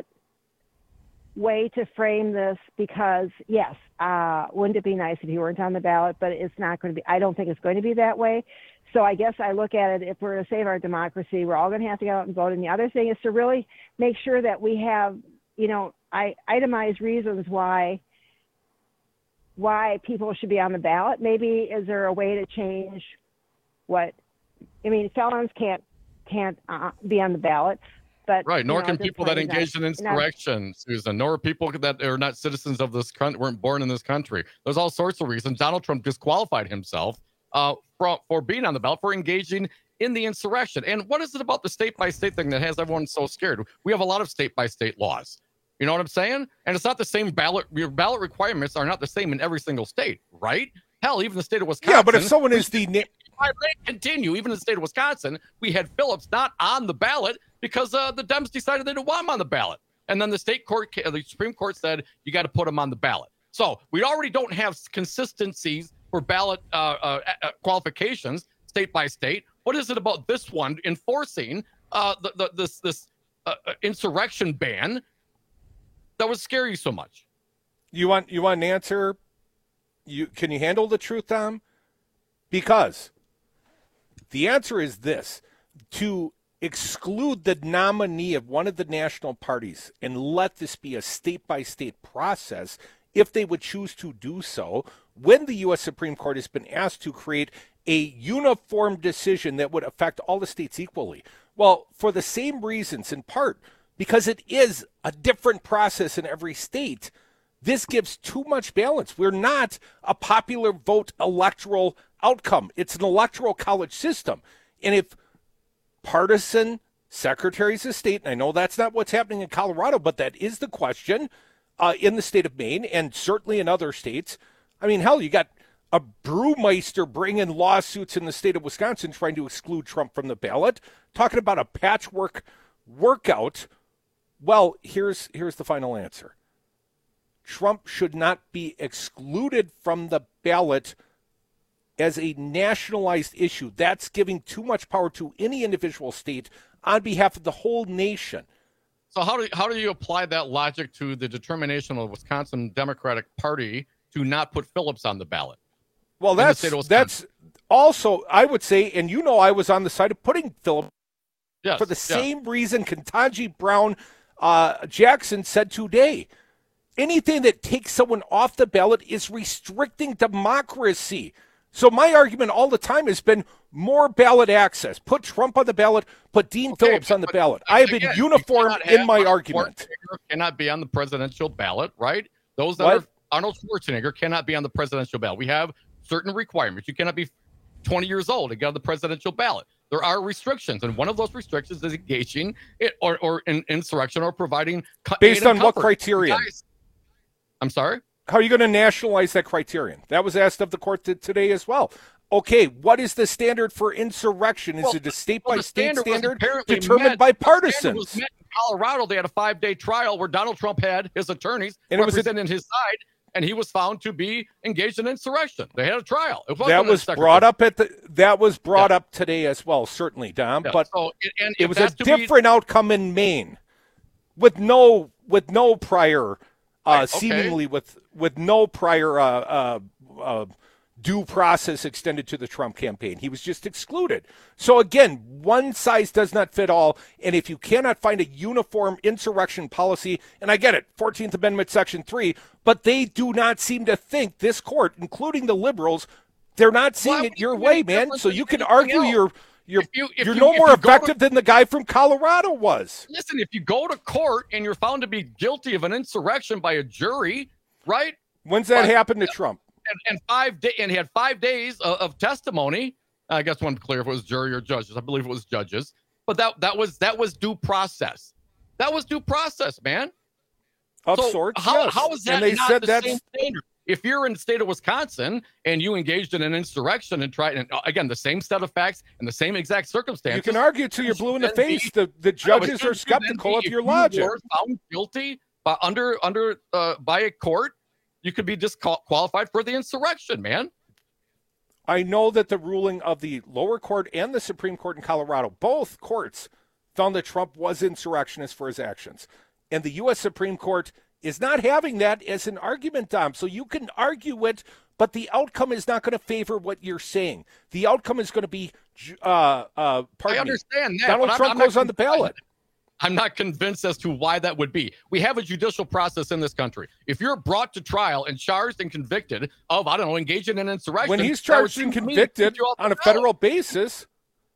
way to frame this because, yes, uh, wouldn't it be nice if he weren't on the ballot? But it's not going to be. I don't think it's going to be that way. So I guess I look at it, if we're going to save our democracy, we're all going to have to go out and vote. And the other thing is to really make sure that we have, you know, I, itemized reasons why why people should be on the ballot. Maybe is there a way to change what? I mean, felons can't can't uh, be on the ballot, but Right, nor you know, can at this people point that it's not- engaged in not- insurrection, Susan, nor people that are not citizens of this country, weren't born in this country. There's all sorts of reasons. Donald Trump disqualified himself uh, for, for being on the ballot, for engaging in the insurrection. And what is it about the state-by-state thing that has everyone so scared? We have a lot of state-by-state laws. You know what I'm saying? And it's not the same ballot. Your ballot requirements are not the same in every single state, right? Hell, even the state of Wisconsin. Yeah, but if someone is the na- I may continue, even in the state of Wisconsin, we had Phillips not on the ballot because uh, the Dems decided they didn't want him on the ballot. And then the state court, the Supreme Court said, you got to put him on the ballot. So we already don't have consistencies for ballot uh, uh, uh, qualifications state by state. What is it about this one enforcing uh, the, the, this, this uh, insurrection ban that would scare you so much? You want you want an answer? You can you handle the truth, Tom? Because the answer is this: to exclude the nominee of one of the national parties and let this be a state-by-state process, if they would choose to do so, when the U S Supreme Court has been asked to create a uniform decision that would affect all the states equally. Well, for the same reasons, in part, because it is a different process in every state, this gives too much balance. We're not a popular vote electoral outcome. It's an electoral college system. And if partisan secretaries of state, and I know that's not what's happening in Colorado, but that is the question uh, in the state of Maine and certainly in other states. I mean, hell, you got a brewmeister bringing lawsuits in the state of Wisconsin trying to exclude Trump from the ballot, talking about a patchwork workout. Well, here's here's the final answer. Trump should not be excluded from the ballot as a nationalized issue. That's giving too much power to any individual state on behalf of the whole nation. So how do how do you apply that logic to the determination of the Wisconsin Democratic Party to not put Phillips on the ballot. Well, that's that's also, I would say, and you know I was on the side of putting Phillips yes, for the yes. same reason Ketanji Brown uh, Jackson said today. Anything that takes someone off the ballot is restricting democracy. So my argument all the time has been more ballot access. Put Trump on the ballot, put Dean Okay, Phillips but, on the but, ballot. but I have again, been uniform in my argument. Cannot be on the presidential ballot, right? Those that What? are Arnold Schwarzenegger cannot be on the presidential ballot. We have certain requirements. You cannot be twenty years old to get on the presidential ballot. There are restrictions, and one of those restrictions is engaging in, or, or in insurrection or providing Based on what comfort. criterion? Guys, I'm sorry? How are you going to nationalize that criterion? That was asked of the court t- today as well. Okay, what is the standard for insurrection? Is Well, it a state well, by the state standard was standard apparently determined met- by the standard was partisans? met in Colorado, they had a five-day trial where Donald Trump had his attorneys And it was a- representing his side, and he was found to be engaged in insurrection. They had a trial. It wasn't That a was secretary. brought up at the. That was brought up today as well, certainly, Dom. Yeah, But so, and- and it if was a that's to be- different outcome in Maine, with no with no prior, uh, Right, okay. seemingly with with no prior uh, uh, uh, due process extended to the Trump campaign. He was just excluded. So again, one size does not fit all. And if you cannot find a uniform insurrection policy, and I get it, fourteenth Amendment, Section three, but they do not seem to think, this court, including the liberals, they're not seeing Why it would your it way, make a man. difference So than you can anything argue else? you're you're If you- if you're you- no if more you go to- effective than the guy from Colorado was. Listen, if you go to court and you're found to be guilty of an insurrection by a jury, right? When's that But- happen to Trump? And, and five day, and he had five days of, of testimony. I guess one clear if it was jury or judges. I believe it was judges. But that that was that was due process. That was due process, man. Of So sorts, How, yes. how is that And they not said the that's- same standard? If you're in the state of Wisconsin and you engaged in an insurrection and tried, and uh, again, the same set of facts and the same exact circumstances. You can argue till you're blue in the then be- face. The the I know, but judges shouldn't are you then skeptical be- of if your you logic. were found guilty by under under uh, by a court, you could be disqualified for the insurrection, man. I know that the ruling of the lower court and the Supreme Court in Colorado, both courts, found that Trump was insurrectionist for his actions. And the U S Supreme Court is not having that as an argument, Dom. So you can argue it, but the outcome is not going to favor what you're saying. The outcome is going to be, uh, uh, pardon I me, understand that. Donald but I'm- Trump I'm not goes on the convinced- ballot. I'm not convinced as to why that would be. We have a judicial process in this country. If you're brought to trial and charged and convicted of, I don't know, engaging in insurrection. When he's that would charged and seem to me to convicted take you off the on a ballot. federal basis,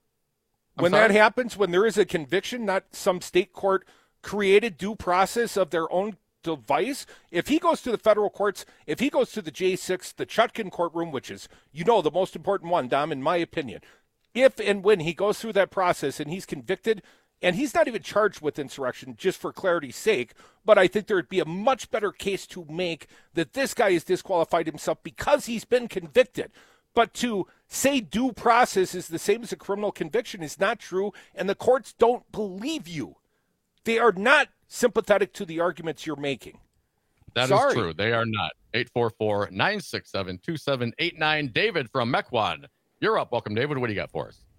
I'm when that sorry? happens, when there is a conviction, not some state court created due process of their own device, if he goes to the federal courts, if he goes to the J six, the Chutkan courtroom, which is, you know, the most important one, Dom, in my opinion, if and when he goes through that process and he's convicted, and he's not even charged with insurrection, just for clarity's sake, but I think there would be a much better case to make that this guy has disqualified himself because he's been convicted. But to say due process is the same as a criminal conviction is not true, and the courts don't believe you. They are not sympathetic to the arguments you're making. That is Sorry. true. They are not. eight four four, nine six seven, two seven eight nine. David from Mequon. You're up. Welcome, David. What do you got for us?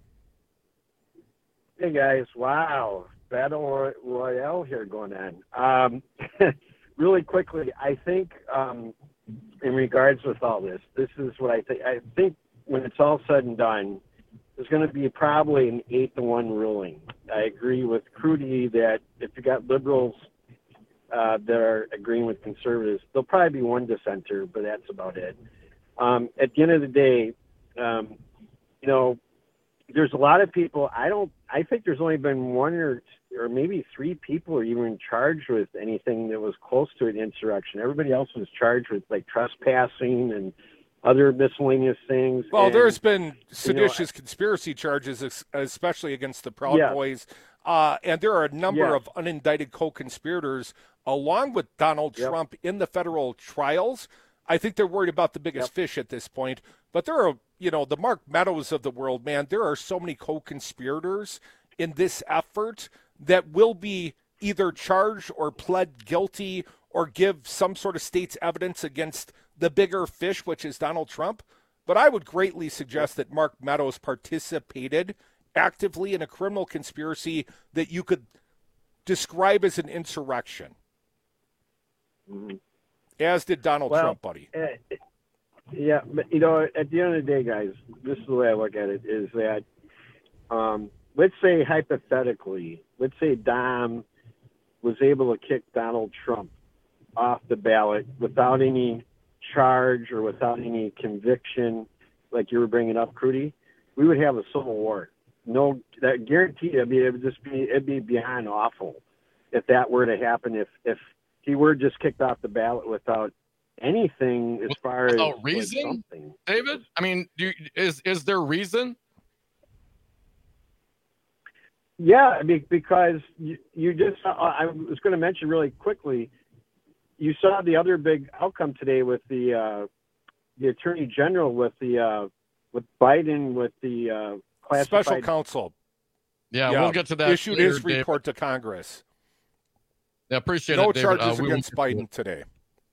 Hey, guys. Wow. Battle Royale here going on. Um, really quickly, I think um, in regards with all this, this is what I think. I think when it's all said and done, there's going to be probably an eight to one ruling. I agree with Crudy that if you got liberals uh, that are agreeing with conservatives, there'll probably be one dissenter, but that's about it. Um, at the end of the day, um, you know, there's a lot of people. I don't. I think there's only been one or or maybe three people are even charged with anything that was close to an insurrection. Everybody else was charged with like trespassing and other miscellaneous things. Well, and, there's been you know, seditious conspiracy charges, ex- especially against the Proud Yeah. Boys. Uh, and there are a number Yeah. of unindicted co-conspirators along with Donald Yep. Trump in the federal trials. I think they're worried about the biggest Yep. fish at this point. But there are, you know, the Mark Meadows of the world, man, there are so many co-conspirators in this effort that will be either charged or pled guilty or give some sort of state's evidence against the bigger fish, which is Donald Trump. But I would greatly suggest that Mark Meadows participated actively in a criminal conspiracy that you could describe as an insurrection. Mhm. As did Donald Well, Trump, buddy. Uh, yeah, but you know, at the end of the day, guys, this is the way I look at it: is that um, let's say hypothetically, let's say Dom was able to kick Donald Trump off the ballot without any charge or without any conviction, like you were bringing up, Crudy, we would have a civil war. No, that guaranteed. I mean, it would just be it'd be beyond awful if that were to happen. If if he were just kicked off the ballot without anything as far as Without like, reason, something. David? I mean, do you, is is there reason? Yeah, I mean, because you, you just, I was going to mention really quickly, you saw the other big outcome today with the uh, the Attorney General with the uh, with Biden with the uh, classified Special counsel. Yeah, we'll get to that. Issued later, his David. report to Congress. Yeah, appreciate no it, David. charges Uh, we against will- Biden today.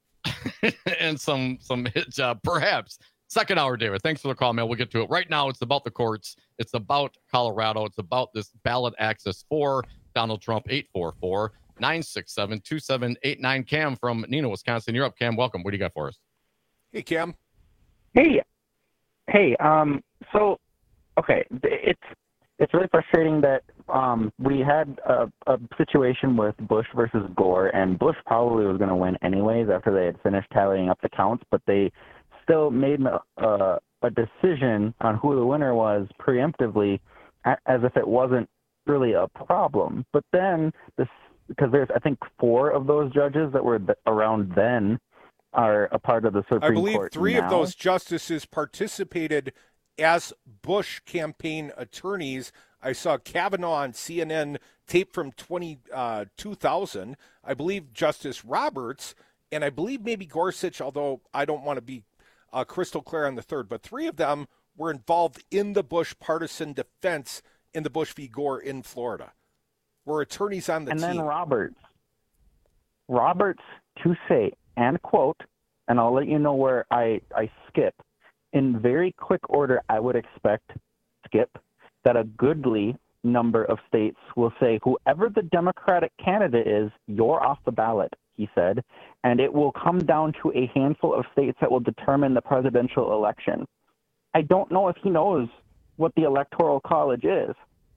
and some some hit job, perhaps. Second hour, David. Thanks for the call, man. We'll get to it. Right now, it's about the courts. It's about Colorado. It's about this ballot access for Donald Trump. eight four four, nine six seven, two seven eight nine. Cam from Neenah, Wisconsin. You're up, Cam. Welcome. What do you got for us? Hey, Cam. Hey, hey. Um. So, okay, it's it's really frustrating that um we had a, a situation with Bush versus Gore, and Bush probably was going to win anyways after they had finished tallying up the counts, but they still made a, a, a decision on who the winner was preemptively, a- as if it wasn't really a problem. But then this, because there's I think four of those judges that were th- around then are a part of the Supreme I believe Court three now. of those justices participated as Bush campaign attorneys. I saw Kavanaugh on C N N tape from twenty, uh, two thousand. I believe Justice Roberts, and I believe maybe Gorsuch, although I don't want to be uh, crystal clear on the third. But three of them were involved in the Bush partisan defense in the Bush v. Gore in Florida. Were attorneys on the and team. then Roberts. Roberts to say, and quote, and I'll let you know where I, I skip. In very quick order, I would expect, skip, that a goodly number of states will say, whoever the Democratic candidate is, you're off the ballot, he said, and it will come down to a handful of states that will determine the presidential election. I don't know if he knows what the Electoral College is.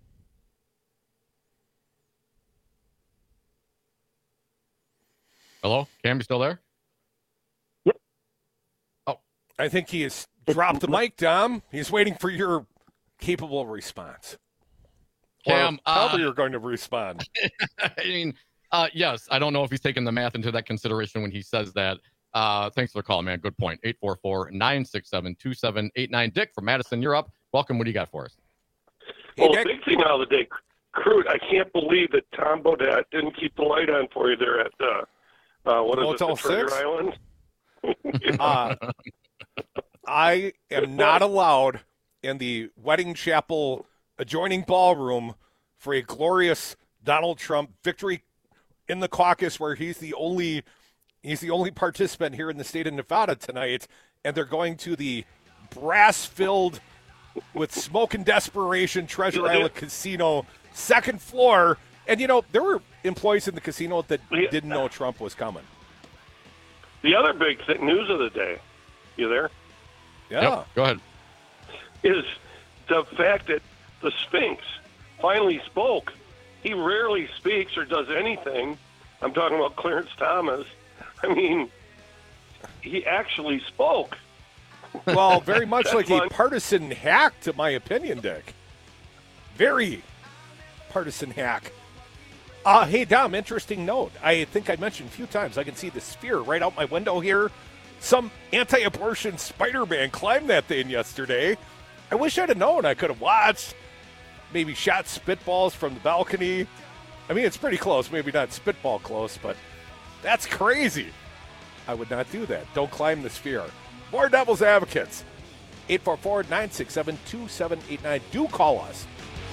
Hello? Cam, you still there? Yep. Oh. I think he has dropped the mic, Dom. He's waiting for your capable response. Cam, or how uh, you're going to respond. I mean, uh, yes, I don't know if he's taking the math into that consideration when he says that. Uh, thanks for the call, man. Good point. eight four four, nine six seven, two seven eight nine. Dick from Madison, you're up. Welcome. What do you got for us? Hey, well, the big thing out of the day, Crude, I can't believe that Tom Bodette didn't keep the light on for you there at, uh, uh, what is Motel it, the Treasure six? Island? uh, I am not allowed in the wedding chapel adjoining ballroom for a glorious Donald Trump victory in the caucus, where he's the only he's the only participant here in the state of Nevada tonight, and they're going to the brass-filled with smoke and desperation Treasure Island Casino second floor. And you know, there were employees in the casino that didn't know Trump was coming. The other big thing, news of the day, you there? Yeah. Yep, go ahead. Is the fact that the Sphinx finally spoke. He rarely speaks or does anything. I'm talking about Clarence Thomas. I mean, he actually spoke. Well, very much That's like fun. a partisan hack, to my opinion, Dick. Very partisan hack. Uh, hey, Dom, interesting note. I think I mentioned a few times, I can see the sphere right out my window here. Some anti-abortion Spider-Man climbed that thing yesterday. I wish I'd have known. I could have watched, maybe shot spitballs from the balcony. I mean, it's pretty close. Maybe not spitball close, but that's crazy. I would not do that. Don't climb the sphere. More Devil's Advocates. eight four four, nine six seven, two seven eight nine. Do call us.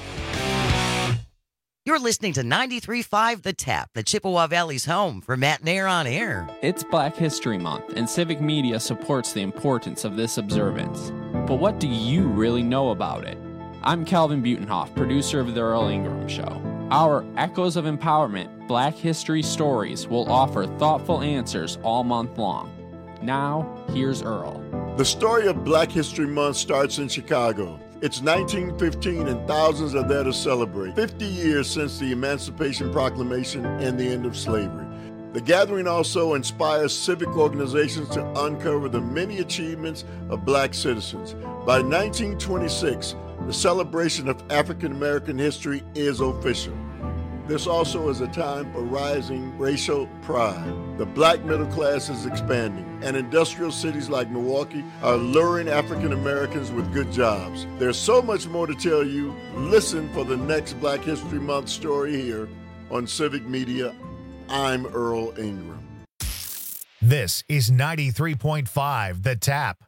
You're listening to ninety-three point five The Tap, the Chippewa Valley's home for Matt Nair on Air. It's Black History Month, and civic media supports the importance of this observance. But what do you really know about it? I'm Calvin Butenhoff, producer of The Earl Ingram Show. Our Echoes of Empowerment Black History Stories will offer thoughtful answers all month long. Now, here's Earl. The story of Black History Month starts in Chicago. It's nineteen fifteen and thousands are there to celebrate fifty years since the Emancipation Proclamation and the end of slavery. The gathering also inspires civic organizations to uncover the many achievements of black citizens. By nineteen twenty-six, the celebration of African American history is official. This also is a time for rising racial pride. The black middle class is expanding, and industrial cities like Milwaukee are luring African Americans with good jobs. There's so much more to tell you. Listen for the next Black History Month story here on Civic Media. I'm Earl Ingram. This is ninety-three point five The Tap.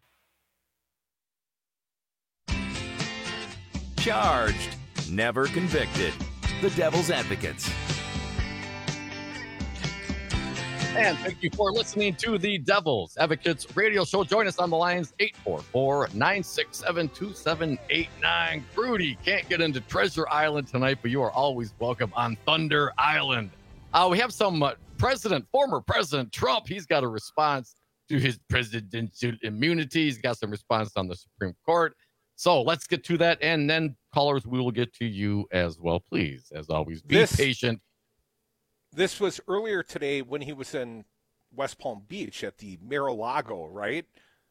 Charged, never convicted. The Devil's Advocates. And thank you for listening to the Devil's Advocates radio show. Join us on the lines eight four four, nine six seven, two seven eight nine. Grudy can't get into Treasure Island tonight, but you are always welcome on Thunder Island. Uh, we have some uh, President, former President Trump. He's got a response to his presidential immunity. He's got some response on the Supreme Court. So let's get to that. And then, callers, we will get to you as well. Please, as always, be this, patient. This was earlier today when he was in West Palm Beach at the Mar-a-Lago, right?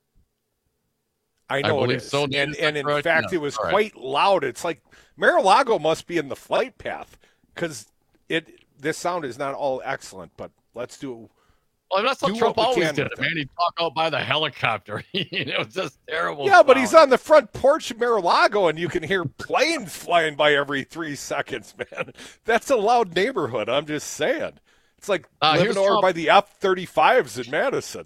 I know I it is. So. And, and in right? fact, no. it was All quite right. loud. It's like Mar-a-Lago must be in the flight path because it. This sound is not all excellent, but let's do Well, that's what do Trump what always did, man. He'd talk out by the helicopter. It was just terrible. Yeah, sound. But he's on the front porch of Mar-a-Lago, and you can hear planes flying by every three seconds, man. That's a loud neighborhood. I'm just saying. It's like uh, living over Trump. by the F thirty-fives in Madison.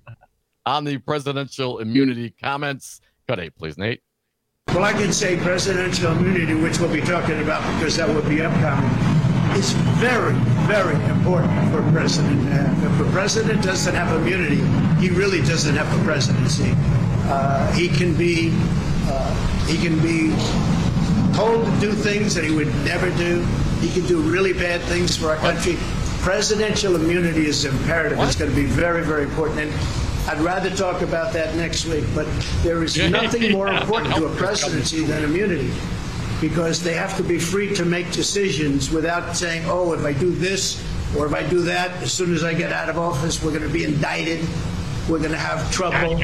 On the presidential immunity comments. Cut eight, please, Nate. Well, I can say presidential immunity, which we'll be talking about because that will be upcoming. It's very, very important for a president. Uh, if a president doesn't have immunity, he really doesn't have a presidency. Uh, he can be, uh, he can be told to do things that he would never do. He can do really bad things for our country. Presidential immunity is imperative. What? It's going to be very, very important. And I'd rather talk about that next week. But there is nothing more important to a presidency than immunity, because they have to be free to make decisions without saying, oh, if I do this or if I do that, as soon as I get out of office, we're going to be indicted, we're going to have trouble.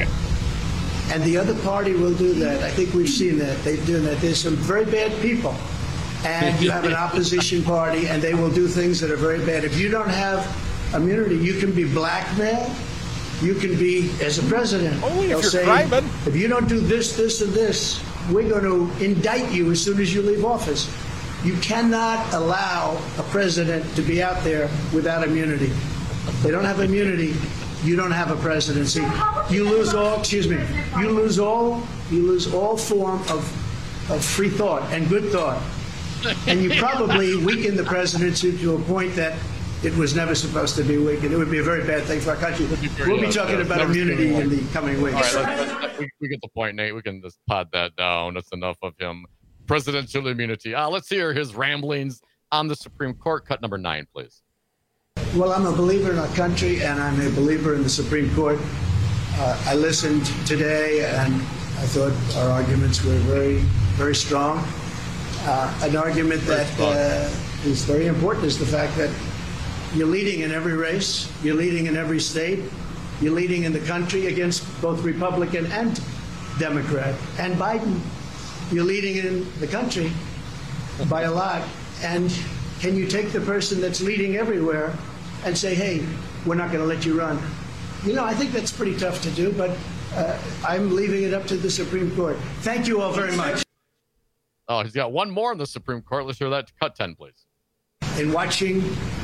And the other party will do that. I think we've seen that. They've done that. There's some very bad people. And you have an opposition party, and they will do things that are very bad. If you don't have immunity, you can be blackmailed. You can be, as a president, only they'll if you're say, driving. If you don't do this, this, and this, we're going to indict you as soon as you leave office. You cannot allow a president to be out there without immunity. If they don't have immunity, you don't have a presidency. You lose all, excuse me, you lose all, you lose all form of, of free thought and good thought. And you probably weaken the presidency to a point that it was never supposed to be weakened. It would be a very bad thing for our country. We'll be talking about immunity in the coming weeks. All right, let's, let's, we, we get the point, Nate. We can just pod that down. That's enough of him. Presidential immunity. Uh, let's hear his ramblings on the Supreme Court. Cut number nine, please. Well, I'm a believer in our country, and I'm a believer in the Supreme Court. Uh, I listened today, and I thought our arguments were very, very strong. Uh, an argument that uh, is very important is the fact that you're leading in every race, you're leading in every state, you're leading in the country against both Republican and Democrat. And Biden, you're leading in the country by a lot. And can you take the person that's leading everywhere and say, hey, we're not going to let you run? You know, I think that's pretty tough to do, but uh, I'm leaving it up to the Supreme Court. Thank you all very much. Oh, he's got one more in the Supreme Court. Let's hear that. Cut ten, please. In watching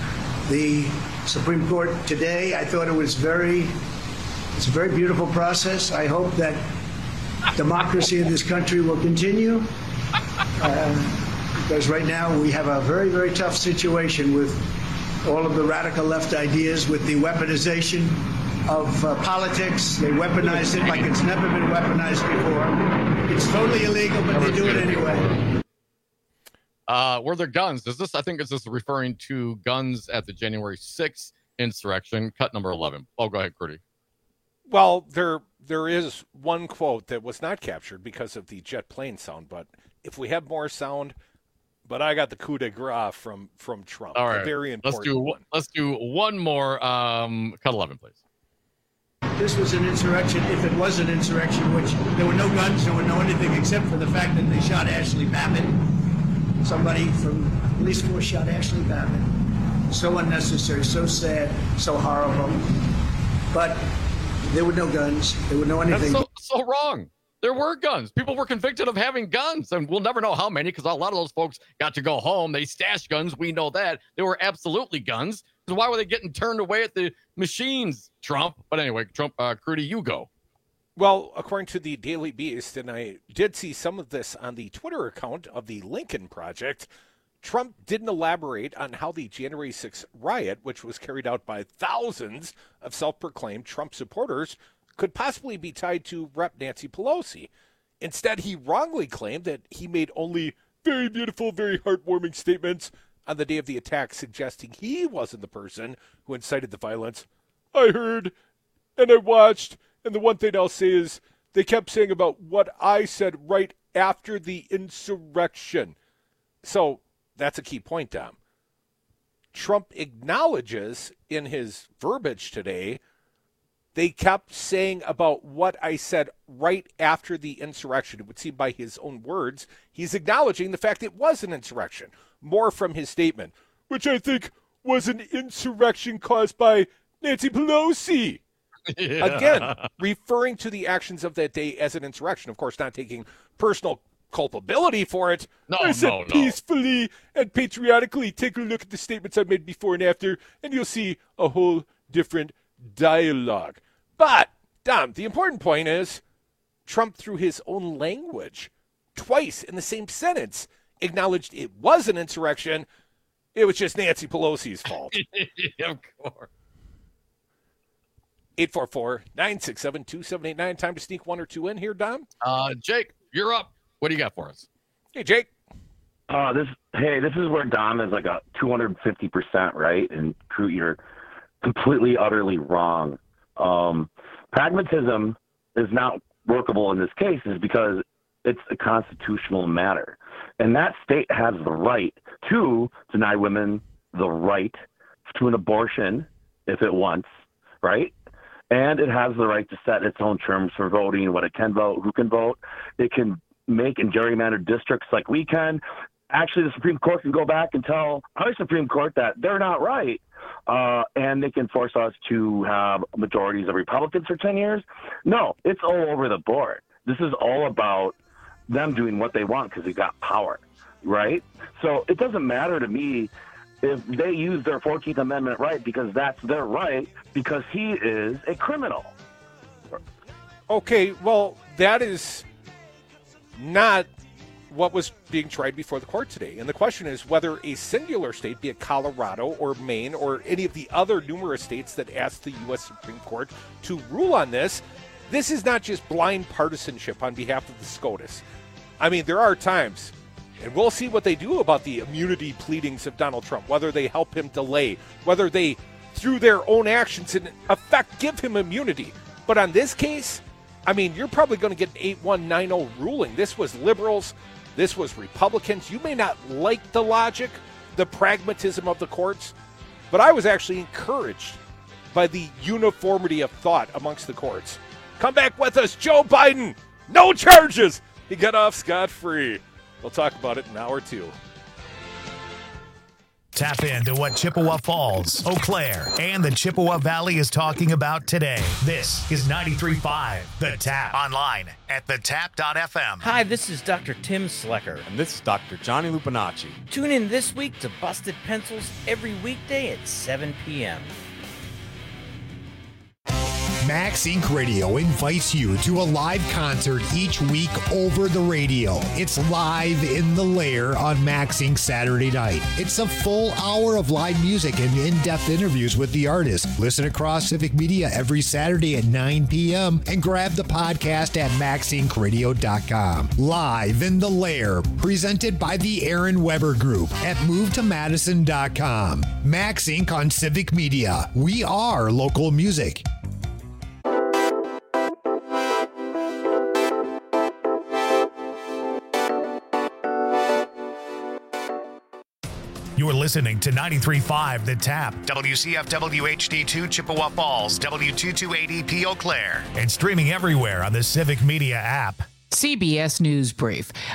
the Supreme Court today, I thought it was very, it's a very beautiful process. I hope that democracy in this country will continue, uh, because right now we have a very, very tough situation with all of the radical left ideas, with the weaponization of uh, politics. They weaponize it like it's never been weaponized before. It's totally illegal, but they do it anyway. Uh, were there guns? Is this, I think is this referring to guns at the January sixth insurrection, cut number eleven. Oh, go ahead, Crudy. Well, there there is one quote that was not captured because of the jet plane sound, but if we have more sound, but I got the coup de grace from, from Trump. All right. A very important let's do, one. Let's do one more. Um, cut eleven, please. This was an insurrection, if it was an insurrection, which there were no guns, there were no anything except for the fact that they shot Ashley Babbitt. Somebody from police force shot Ashley Babbitt. So unnecessary, so sad, so horrible. But there were no guns. There were no anything. That's so, so wrong. There were guns. People were convicted of having guns, and we'll never know how many because a lot of those folks got to go home. They stashed guns. We know that. There were absolutely guns. So why were they getting turned away at the machines, Trump? But anyway, Trump, uh, Crudy, you go. Well, according to the Daily Beast, and I did see some of this on the Twitter account of the Lincoln Project, Trump didn't elaborate on how the January sixth riot, which was carried out by thousands of self-proclaimed Trump supporters, could possibly be tied to Rep Nancy Pelosi. Instead, he wrongly claimed that he made only very beautiful, very heartwarming statements on the day of the attack, suggesting he wasn't the person who incited the violence. I heard and I watched, and the one thing I'll say is they kept saying about what I said right after the insurrection. So that's a key point, Dom. Trump acknowledges in his verbiage today they kept saying about what I said right after the insurrection. It would seem by his own words, he's acknowledging the fact it was an insurrection. More from his statement, which I think was an insurrection caused by Nancy Pelosi. Yeah. Again, referring to the actions of that day as an insurrection. Of course, not taking personal culpability for it. No, I said no, no. peacefully and patriotically. Take a look at the statements I made before and after, and you'll see a whole different dialogue. But, Dom, the important point is Trump, through his own language, twice in the same sentence, acknowledged it was an insurrection. It was just Nancy Pelosi's fault. Of course. eight four four, nine six seven, two seven eight nine. Time to sneak one or two in here, Dom. Uh, Jake, you're up. What do you got for us? Hey, Jake. Uh, this hey, this is where Dom is like a two hundred fifty percent right, and Crew, you're completely, utterly wrong. Um, pragmatism is not workable in this case is because it's a constitutional matter. And that state has the right to deny women the right to an abortion if it wants, right? And it has the right to set its own terms for voting, what it can vote, who can vote. It can make and gerrymander districts like we can. Actually, the Supreme Court can go back and tell our Supreme Court that they're not right. Uh, and they can force us to have majorities of Republicans for ten years. No, it's all over the board. This is all about them doing what they want because they got power, right? So it doesn't matter to me if they use their fourteenth Amendment right because that's their right because he is a criminal. Okay, well, that is not what was being tried before the court today. And the question is whether a singular state, be it Colorado or Maine or any of the other numerous states that asked the U S Supreme Court to rule on this, this is not just blind partisanship on behalf of the SCOTUS. I mean, there are times, and we'll see what they do about the immunity pleadings of Donald Trump, whether they help him delay, whether they, through their own actions, in effect, give him immunity. But on this case, I mean, you're probably going to get an eight one nine oh ruling. This was liberals. This was Republicans. You may not like the logic, the pragmatism of the courts, but I was actually encouraged by the uniformity of thought amongst the courts. Come back with us, Joe Biden. No charges. He got off scot-free. We'll talk about it in hour two. Tap into what Chippewa Falls, Eau Claire, and the Chippewa Valley is talking about today. This is ninety-three point five The Tap. Online at the tap dot f m. Hi, this is Doctor Tim Slecker. And this is Doctor Johnny Lupinacci. Tune in this week to Busted Pencils every weekday at seven p.m. Max Incorporated. Radio invites you to a live concert each week over the radio. It's Live in the Lair on Max Incorporated Saturday night. It's a full hour of live music and in-depth interviews with the artist. Listen across Civic Media every Saturday at nine p.m. and grab the podcast at max inc radio dot com. Live in the Lair, presented by the Aaron Weber Group at move to madison dot com. Max Incorporated on Civic Media. We are local music. You're listening to ninety-three point five The Tap, W C F W H D two Chippewa Falls, W two two eight E P Eau Claire, and streaming everywhere on the Civic Media app. C B S News Brief.